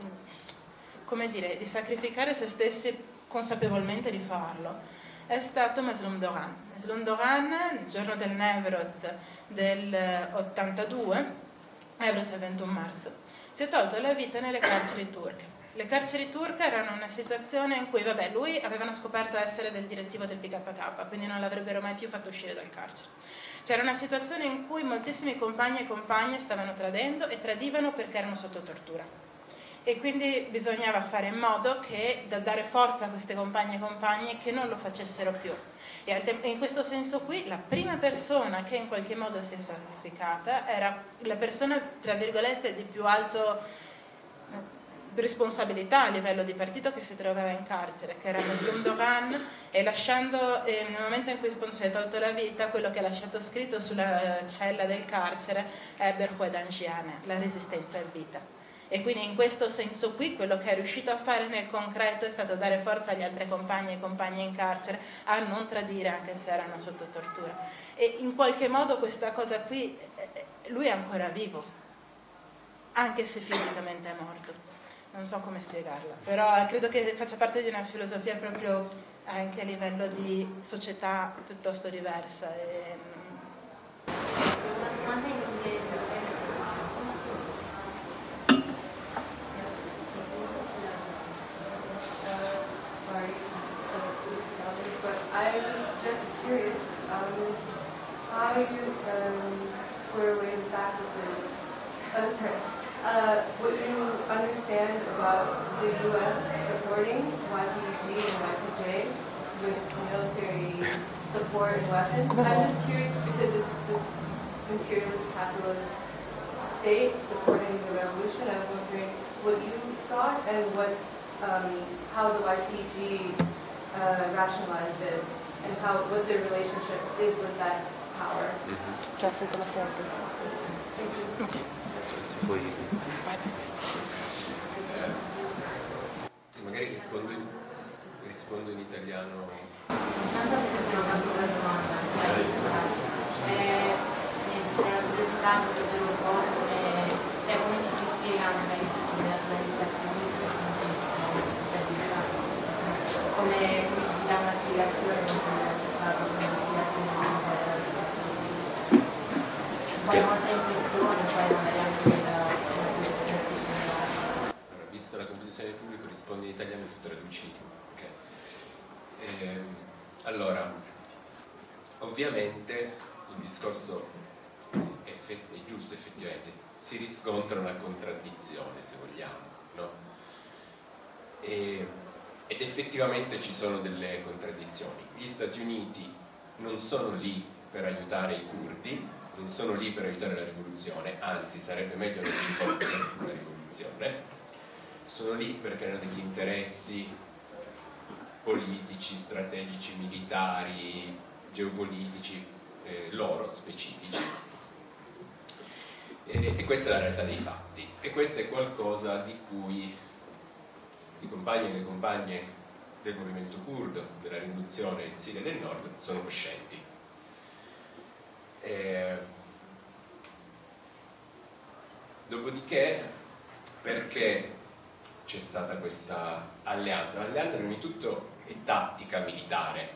sacrificare se stessi consapevolmente di farlo è stato Mazloum Doran. Mazloum Doran, il giorno del Newroz del 82, Newroz è il 21 marzo, si è tolto la vita nelle carceri turche. Le carceri turche erano una situazione in cui, lui avevano scoperto essere del direttivo del PKK, quindi non l'avrebbero mai più fatto uscire dal carcere. C'era una situazione in cui moltissimi compagni e compagne stavano tradendo e tradivano perché erano sotto tortura. E quindi bisognava fare in modo da dare forza a queste compagne e compagni che non lo facessero più. E in questo senso qui la prima persona che in qualche modo si è sacrificata era la persona, tra virgolette, di più alto responsabilità a livello di partito che si trovava in carcere, che era Mazloum Doran, e lasciando nel momento in cui si è tolto la vita, quello che ha lasciato scritto sulla cella del carcere è Berhoued Angiane, la resistenza è vita. E quindi in questo senso qui quello che è riuscito a fare nel concreto è stato dare forza agli altri compagni e compagne in carcere a non tradire anche se erano sotto tortura. E in qualche modo questa cosa qui, lui è ancora vivo, anche se fisicamente è morto. non so come spiegarla, però credo che faccia parte di una filosofia proprio anche a livello di società piuttosto diversa. But I'm just curious, how you square away the fact that what you understand about the U.S. supporting YPG and YPJ with military support and weapons. I'm just curious because it's this imperialist capitalist state supporting the revolution. I was wondering what you thought and how the YPG rationalized it and what their relationship is with that power. Già se te lo sento. Thank you. Magari rispondo in italiano. Non so se abbiamo capito la domanda, c'era la curiosità proprio un po' come ci spiegano magari negli Stati Uniti come ci dà una spiegazione come c'è stata una spiegazione poi molta impressione poi magari anche Visto la competizione del pubblico rispondi in italiano e tu traduci. Okay. Allora, ovviamente il discorso è giusto, effettivamente si riscontra una contraddizione, se vogliamo, no? Ed effettivamente ci sono delle contraddizioni. Gli Stati Uniti non sono lì per aiutare i curdi, non sono lì per aiutare la rivoluzione, anzi sarebbe meglio che ci fosse una rivoluzione, sono lì perché hanno degli interessi politici, strategici, militari, geopolitici, loro specifici. E questa è la realtà dei fatti. E questo è qualcosa di cui i compagni e le compagne del movimento curdo, della rivoluzione in Siria del Nord, sono coscienti. Dopodiché, perché c'è stata questa alleanza? L'alleanza prima di tutto è tattica militare,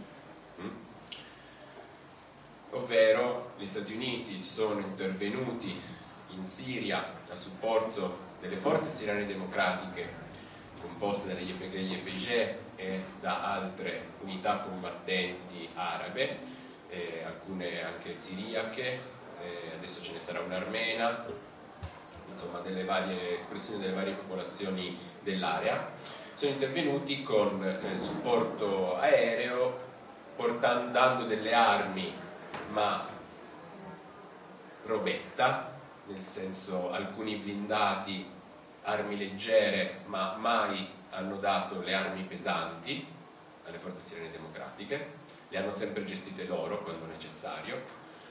ovvero gli Stati Uniti sono intervenuti in Siria a supporto delle forze siriane democratiche composte dalle YPG e da altre unità combattenti arabe, alcune anche siriache, adesso ce ne sarà un'armena, insomma delle varie espressioni delle varie popolazioni dell'area. Sono intervenuti con supporto aereo, dando delle armi, ma robetta, nel senso alcuni blindati, armi leggere, ma mai hanno dato le armi pesanti alle forze siriane democratiche, le hanno sempre gestite loro quando necessario.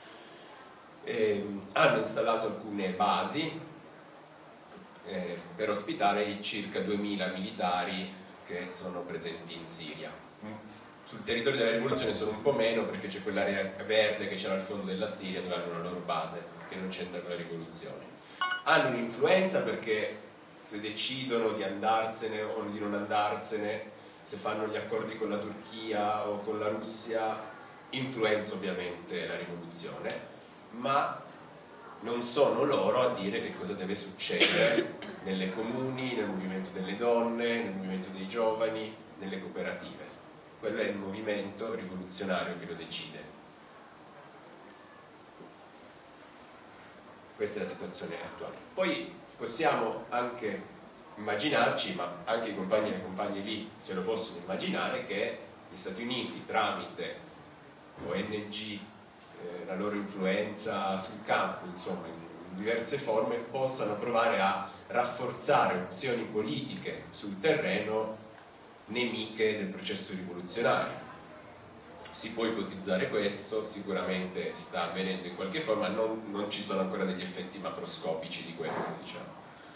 Hanno installato alcune basi per ospitare i circa 2000 militari che sono presenti in Siria. Sul territorio della rivoluzione sono un po' meno perché c'è quell'area verde che c'era al fondo della Siria dove hanno la loro base, che non c'entra con la rivoluzione. Hanno un'influenza perché se decidono di andarsene o di non andarsene, se fanno gli accordi con la Turchia o con la Russia, influenza ovviamente la rivoluzione, ma non sono loro a dire che cosa deve succedere nelle comuni, nel movimento delle donne, nel movimento dei giovani, nelle cooperative. Quello è il movimento rivoluzionario che lo decide. Questa è la situazione attuale. Poi possiamo anche immaginarci, ma anche i compagni e le compagne lì se lo possono immaginare, che gli Stati Uniti tramite ONG, la loro influenza sul campo, insomma in diverse forme, possano provare a rafforzare opzioni politiche sul terreno nemiche del processo rivoluzionario. Si può ipotizzare questo, sicuramente sta avvenendo in qualche forma, non ci sono ancora degli effetti macroscopici di questo, diciamo.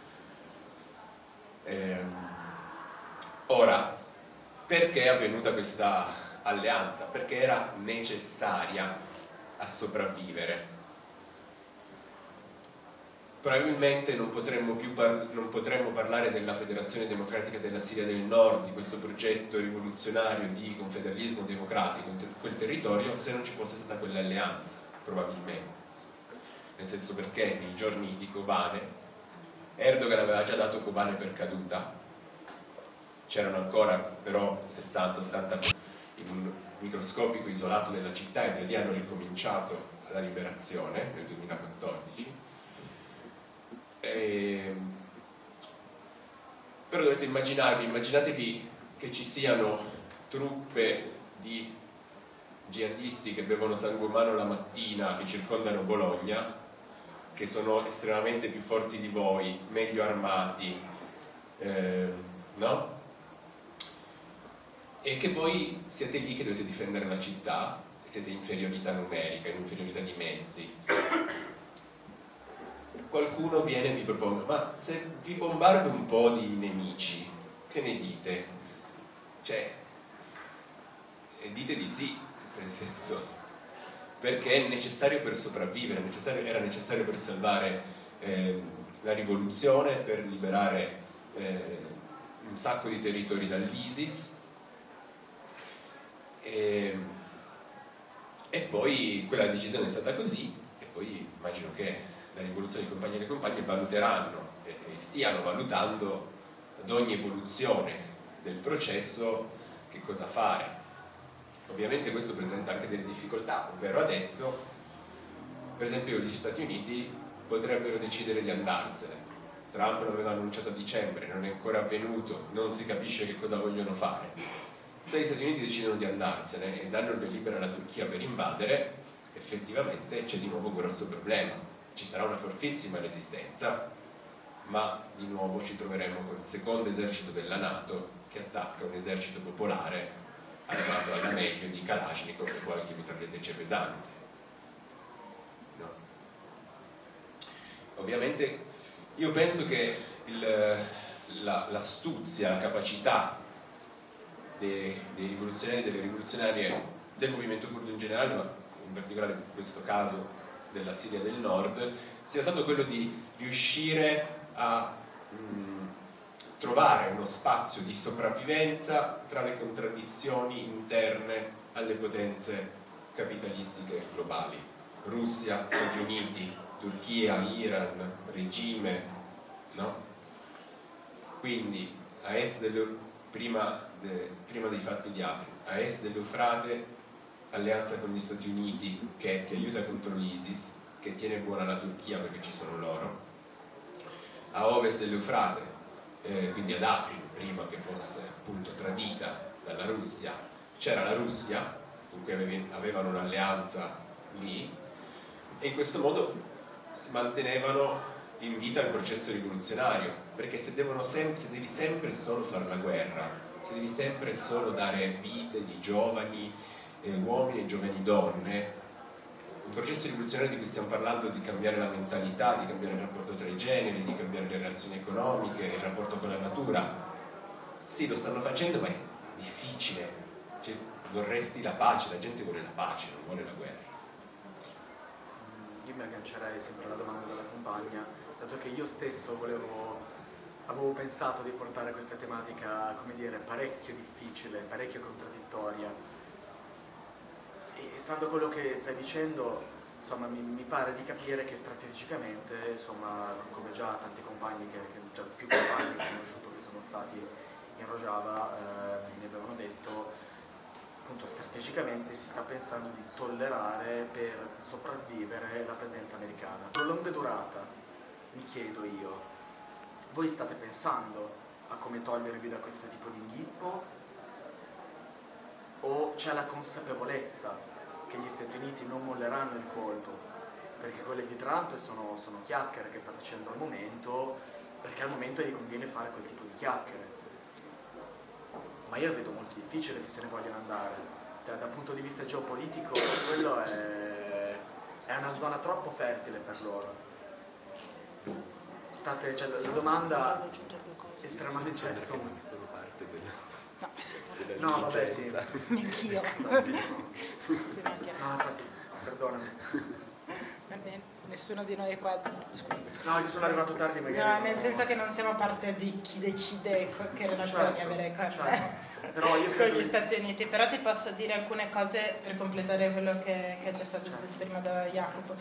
Ora, perché è avvenuta questa alleanza? Perché era necessaria a sopravvivere. probabilmente non potremmo parlare della Federazione Democratica della Siria del Nord, di questo progetto rivoluzionario di confederalismo democratico in quel territorio, se non ci fosse stata quell'alleanza, probabilmente. Nel senso, perché nei giorni di Kobane Erdogan aveva già dato Kobane per caduta, c'erano ancora però 60-80 in un microscopico isolato della città, e da lì hanno ricominciato la liberazione nel 2014. Però dovete immaginatevi che ci siano truppe di jihadisti che bevono sangue umano la mattina, che circondano Bologna, che sono estremamente più forti di voi, meglio armati, no? E che voi siete lì che dovete difendere la città, siete in inferiorità numerica, in inferiorità di mezzi. Qualcuno viene e vi propone: ma se vi bombardo un po' di nemici, che ne dite? Cioè, dite di sì, nel senso, perché è necessario per sopravvivere, era necessario per salvare la rivoluzione, per liberare un sacco di territori dall'ISIS, e poi quella decisione è stata così, e poi immagino che la rivoluzione di compagni e le compagne valuteranno e stiano valutando ad ogni evoluzione del processo che cosa fare. Ovviamente questo presenta anche delle difficoltà, ovvero adesso, per esempio, gli Stati Uniti potrebbero decidere di andarsene. Trump l'aveva annunciato a dicembre, non è ancora avvenuto, non si capisce che cosa vogliono fare. Se gli Stati Uniti decidono di andarsene e danno il via libera alla Turchia per invadere, effettivamente c'è di nuovo un grosso problema. Ci sarà una fortissima resistenza, ma di nuovo ci troveremo col secondo esercito della NATO che attacca un esercito popolare armato alla meglio di Kalashnikov e qualche mitragliatrice pesante. No. Ovviamente io penso che l'astuzia, la capacità dei rivoluzionari e delle rivoluzionarie del movimento curdo in generale, ma in particolare in questo caso della Siria del Nord, sia stato quello di riuscire a trovare uno spazio di sopravvivenza tra le contraddizioni interne alle potenze capitalistiche globali: Russia, Stati Uniti, Turchia, Iran, regime, no? Quindi a est prima dei fatti di Afrin, a est dell'Eufrate alleanza con gli Stati Uniti che ti aiuta contro l'ISIS, che tiene buona la Turchia perché ci sono loro. A ovest dell'Eufrate, quindi ad Afrin, prima che fosse appunto tradita dalla Russia, c'era la Russia con cui avevano un'alleanza lì, e in questo modo si mantenevano in vita il processo rivoluzionario, perché se devi sempre solo fare la guerra, se devi sempre solo dare vite di giovani uomini e giovani donne, un processo rivoluzionario di cui stiamo parlando, di cambiare la mentalità, di cambiare il rapporto tra i generi, di cambiare le relazioni economiche, il rapporto con la natura. Sì, lo stanno facendo, ma è difficile. Cioè, vorresti la pace, la gente vuole la pace, non vuole la guerra. Io mi aggancerei sempre alla domanda della compagna, dato che io stesso avevo pensato di portare questa tematica, come dire, parecchio difficile, parecchio contraddittoria. E stando a quello che stai dicendo, insomma, mi pare di capire che strategicamente, insomma, come già tanti compagni, già più compagni che ho conosciuto che sono stati in Rojava mi avevano detto, appunto, strategicamente si sta pensando di tollerare per sopravvivere la presenza americana. Per lunga durata, mi chiedo io, voi state pensando a come togliervi da questo tipo di inghippo? O c'è la consapevolezza che gli Stati Uniti non molleranno il colpo, perché quelle di Trump sono chiacchiere che sta facendo al momento, perché al momento gli conviene fare quel tipo di chiacchiere. Ma io vedo molto difficile che se ne vogliano andare. Cioè, dal punto di vista geopolitico, quello è una zona troppo fertile per loro. Cioè, la domanda estremamente, cioè, insomma, no, vabbè, sì. Neanch'io. No, infatti, perdonami. nessuno di noi qua... No, io sono arrivato tardi magari. No, nel senso che non siamo parte di chi decide che relazioni avere Però io con gli Stati Uniti, però ti posso dire alcune cose per completare quello che è già stato detto prima da Jacopo.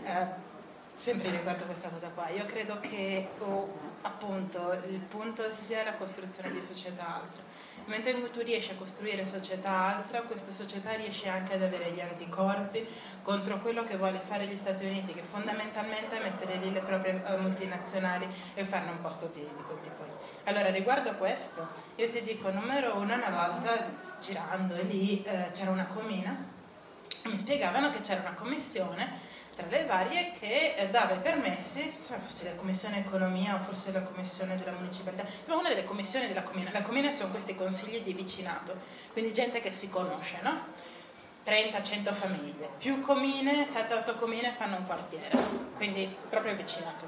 Sempre riguardo questa cosa qua, io credo che appunto il punto sia la costruzione di società altre. Nel momento in cui tu riesci a costruire società altra, questa società riesce anche ad avere gli anticorpi contro quello che vuole fare gli Stati Uniti, che fondamentalmente è mettere lì le proprie multinazionali e farne un posto di quel tipo lì. Allora, riguardo questo, io ti dico, numero uno, una volta girando lì c'era una comina, mi spiegavano che c'era una commissione tra le varie che dava i permessi, forse la commissione economia o forse la commissione della municipalità, ma una delle commissioni della comina. La comina sono questi consigli di vicinato, quindi gente che si conosce, no? 30-100 famiglie, più comine, 7-8 comine fanno un quartiere, quindi proprio vicinato,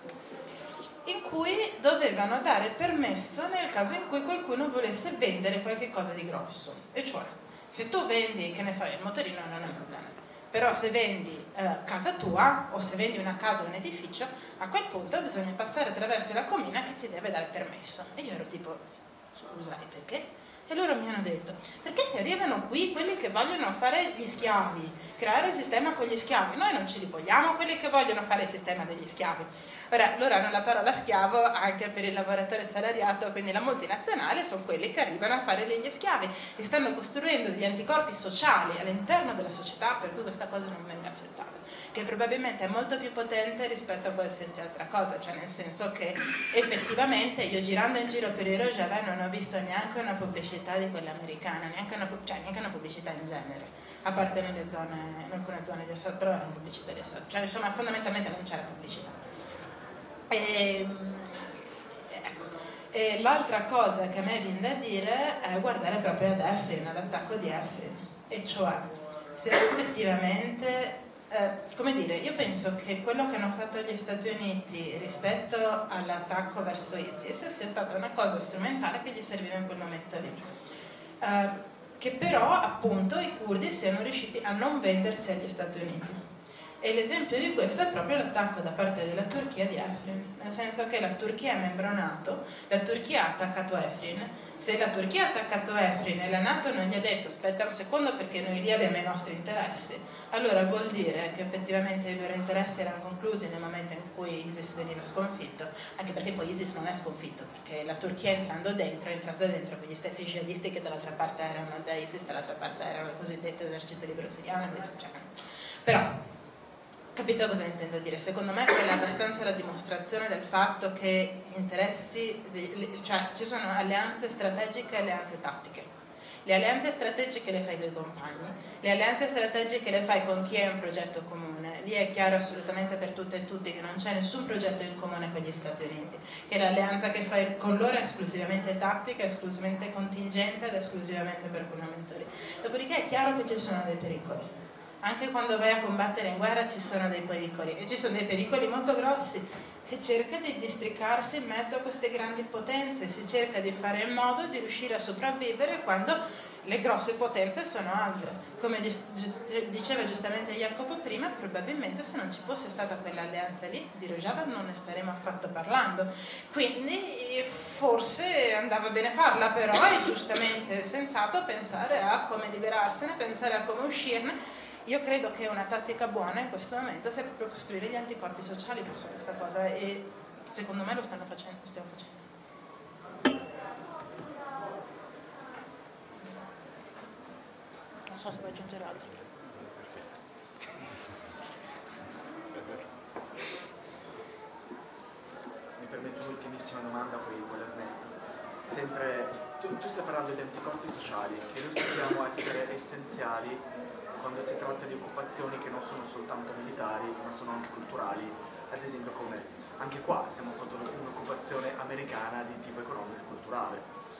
in cui dovevano dare permesso nel caso in cui qualcuno volesse vendere qualche cosa di grosso, e cioè se tu vendi, che ne so, il motorino non è un problema, però se vendi casa tua o se vendi una casa o un edificio, a quel punto bisogna passare attraverso la comuna che ti deve dare permesso. E io ero tipo, scusa, e perché? E loro mi hanno detto, perché se arrivano qui quelli che vogliono fare gli schiavi, creare il sistema con gli schiavi, noi non ci li vogliamo quelli che vogliono fare il sistema degli schiavi. Ora, loro hanno la parola schiavo anche per il lavoratore salariato, quindi la multinazionale sono quelli che arrivano a fare degli schiavi e stanno costruendo degli anticorpi sociali all'interno della società per cui questa cosa non viene accettata, che probabilmente è molto più potente rispetto a qualsiasi altra cosa, cioè nel senso che effettivamente io girando in giro per i Rojava non ho visto neanche una pubblicità di quella americana, neanche una pubblicità in genere, a parte in alcune zone di Assad, però erano pubblicità di Assad, cioè insomma fondamentalmente non c'era pubblicità. E l'altra cosa che a me viene da dire è guardare proprio ad Afrin, all'attacco di Afrin, e cioè se effettivamente, come dire, io penso che quello che hanno fatto gli Stati Uniti rispetto all'attacco verso ISIS sia stata una cosa strumentale che gli serviva in quel momento lì, che però appunto i curdi siano riusciti a non vendersi agli Stati Uniti. E l'esempio di questo è proprio l'attacco da parte della Turchia di Afrin, nel senso che la Turchia è membro NATO, la Turchia ha attaccato Afrin, se la Turchia ha attaccato Afrin e la NATO non gli ha detto aspetta un secondo perché noi lì abbiamo i nostri interessi, allora vuol dire che effettivamente i loro interessi erano conclusi nel momento in cui ISIS veniva sconfitto, anche perché poi ISIS non è sconfitto, perché la Turchia è entrando dentro con gli stessi jihadisti che dall'altra parte erano da ISIS, dall'altra parte erano il cosiddetto esercito libero siriano, però capito cosa intendo dire? Secondo me quella è abbastanza la dimostrazione del fatto che gli interessi, cioè ci sono alleanze strategiche e alleanze tattiche. Le alleanze strategiche le fai con i compagni, le alleanze strategiche le fai con chi è un progetto comune. Lì è chiaro assolutamente per tutte e tutti che non c'è nessun progetto in comune con gli Stati Uniti, che l'alleanza che fai con loro è esclusivamente tattica, esclusivamente contingente ed esclusivamente per quel momento lì. Dopodiché è chiaro che ci sono dei pericoli. Anche quando vai a combattere in guerra ci sono dei pericoli, e ci sono dei pericoli molto grossi. Si cerca di districarsi in mezzo a queste grandi potenze, si cerca di fare in modo di riuscire a sopravvivere quando le grosse potenze sono altre. Come diceva giustamente Jacopo prima, probabilmente se non ci fosse stata quell'alleanza lì, di Rojava non ne staremo affatto parlando. Quindi forse andava bene farla, però è giustamente sensato pensare a come liberarsene, pensare a come uscirne. Io credo che una tattica buona in questo momento sia proprio costruire gli anticorpi sociali per questa cosa, e secondo me lo stiamo facendo. Non so se vuoi aggiungere altro. Mi permetto un'ultimissima domanda, poi la smetto. Sempre, tu stai parlando di anticorpi sociali, che noi sappiamo essere essenziali quando si tratta di occupazioni che non sono soltanto militari, ma sono anche culturali, ad esempio come anche qua siamo sotto un'occupazione americana di tipo economico e culturale.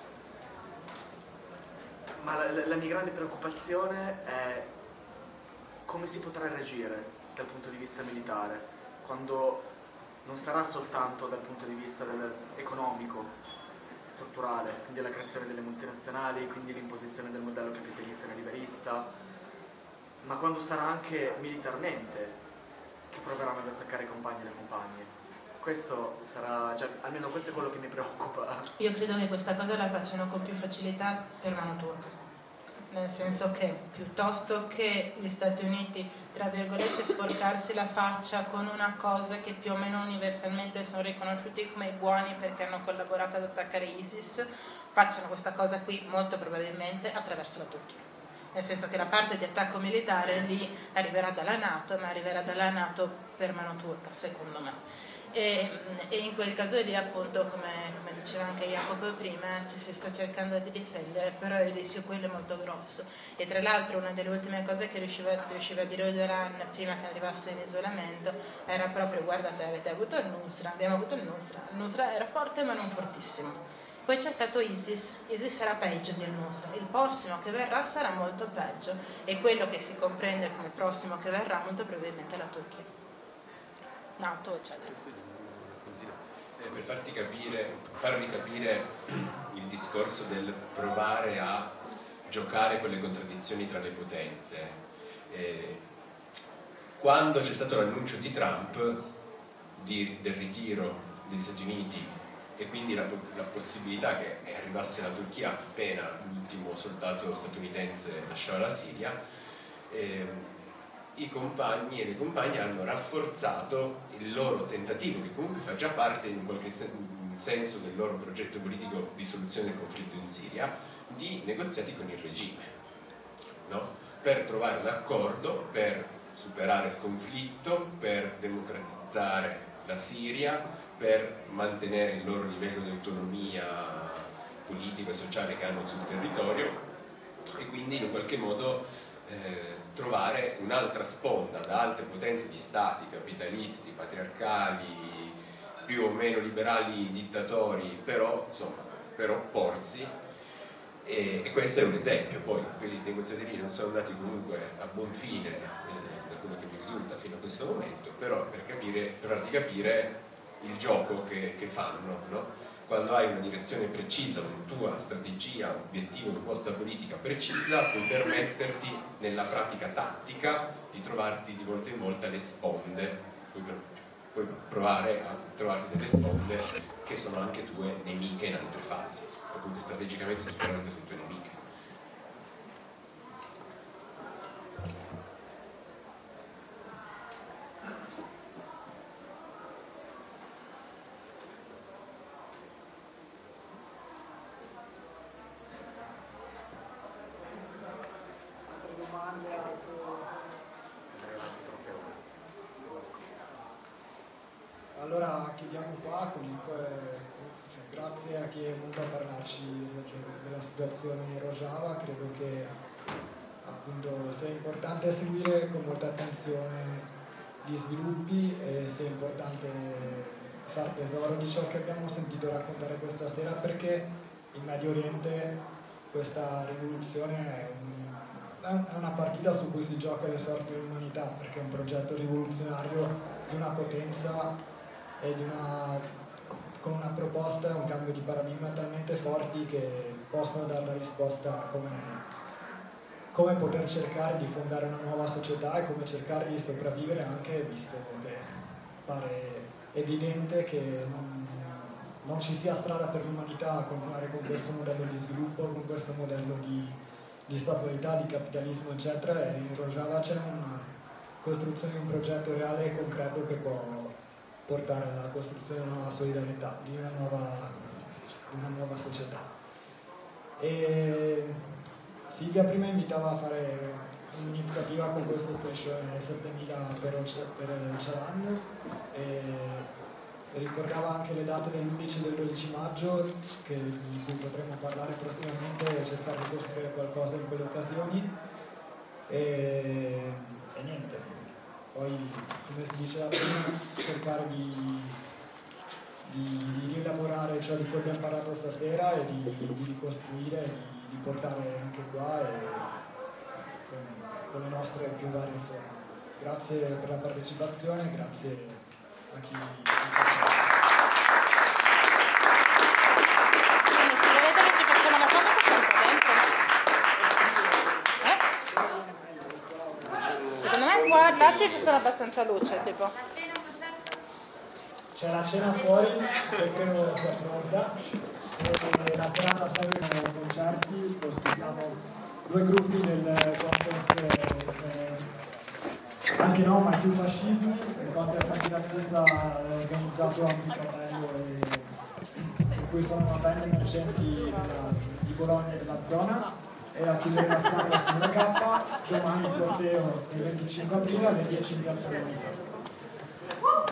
Ma la mia grande preoccupazione è come si potrà reagire dal punto di vista militare, quando non sarà soltanto dal punto di vista economico, strutturale, quindi la creazione delle multinazionali, quindi l'imposizione del modello capitalista e liberista, ma quando sarà anche militarmente, che proveranno ad attaccare i compagni e le compagne. Questo sarà, cioè, almeno questo è quello che mi preoccupa. Io credo che questa cosa la facciano con più facilità per mano turca, nel senso che piuttosto che gli Stati Uniti, tra virgolette, sporcarsi la faccia con una cosa che più o meno universalmente sono riconosciuti come buoni perché hanno collaborato ad attaccare ISIS, facciano questa cosa qui molto probabilmente attraverso la Turchia. Nel senso che la parte di attacco militare lì arriverà dalla NATO, ma arriverà dalla NATO per mano turca, secondo me. E in quel caso lì, appunto, come diceva anche Jacopo prima, ci si sta cercando di difendere, però il rischio quello è molto grosso. E tra l'altro una delle ultime cose che riusciva a dire Öcalan prima che arrivasse in isolamento era proprio: guardate, avete avuto il Nusra, abbiamo avuto il Nusra era forte ma non fortissimo. Poi c'è stato ISIS era peggio del Nusra, il prossimo che verrà sarà molto peggio, e quello che si comprende come prossimo che verrà molto probabilmente è la Turchia, NATO, eccetera. Per farvi capire il discorso del provare a giocare con le contraddizioni tra le potenze. Quando c'è stato l'annuncio di Trump del ritiro degli Stati Uniti e quindi la possibilità che arrivasse la Turchia appena l'ultimo soldato statunitense lasciava la Siria, i compagni e le compagne hanno rafforzato il loro tentativo, che comunque fa già parte in qualche senso del loro progetto politico di soluzione del conflitto in Siria, di negoziati con il regime, no? Per trovare un accordo, per superare il conflitto, per democratizzare la Siria, per mantenere il loro livello di autonomia politica e sociale che hanno sul territorio, e quindi in qualche modo trovare un'altra sponda da altre potenze di stati capitalisti, patriarcali, più o meno liberali, dittatori, però insomma, per opporsi, e questo è un esempio. Poi quelli negoziati lì non sono andati comunque a buon fine, da quello che mi risulta fino a questo momento, però per farti capire il gioco che fanno, no? Quando hai una direzione precisa, una tua strategia, un obiettivo, una proposta politica precisa, puoi permetterti nella pratica tattica di trovarti di volta in volta le sponde, puoi provare a trovarti delle sponde che sono anche tue nemiche in altre fasi, per cui strategicamente sicuramente sono tue nemiche. Allora chiudiamo qua, comunque grazie a chi è venuto a parlarci della situazione in Rojava. Credo che appunto sia importante seguire con molta attenzione gli sviluppi e sia importante far tesoro di ciò che abbiamo sentito raccontare questa sera, perché in Medio Oriente questa rivoluzione è una partita su cui si gioca le sorti dell'umanità, perché è un progetto rivoluzionario di una potenza e con una proposta e un cambio di paradigma talmente forti che possono dare la risposta a come poter cercare di fondare una nuova società e come cercare di sopravvivere, anche visto che pare evidente che non ci sia strada per l'umanità a continuare con questo modello di sviluppo, con questo modello di stabilità, di capitalismo, eccetera, e in Rojava c'è una costruzione di un progetto reale e concreto che può portare alla costruzione di una nuova solidarietà, di una nuova società. E Silvia prima invitava a fare un'iniziativa con questo striscione 7000 per Öcalan, e ricordava anche le date dell'11 e del 12 maggio di cui potremo parlare prossimamente e cercare di costruire qualcosa in quelle occasioni, e niente. Poi, come si diceva prima, cercare di rielaborare ciò di cui abbiamo parlato stasera e di ricostruire, di portare anche qua e con le nostre più varie forme. Grazie per la partecipazione, grazie a chi Se volete che ci facciamo la foto, facciamo qua dentro. Secondo me qua faccio che sono abbastanza luce, tipo. C'è la cena fuori, che credo sia pronta, e la serata segue con concerti, ospitiamo 2 gruppi del contest anche no, ma più fascismi, il contest antinazista organizzato a Picapello in cui sono una band emergenti di Bologna e della zona, e a chiudere la strada a Signora K, domani il corteo il 25 aprile alle 10 in piazza Unito.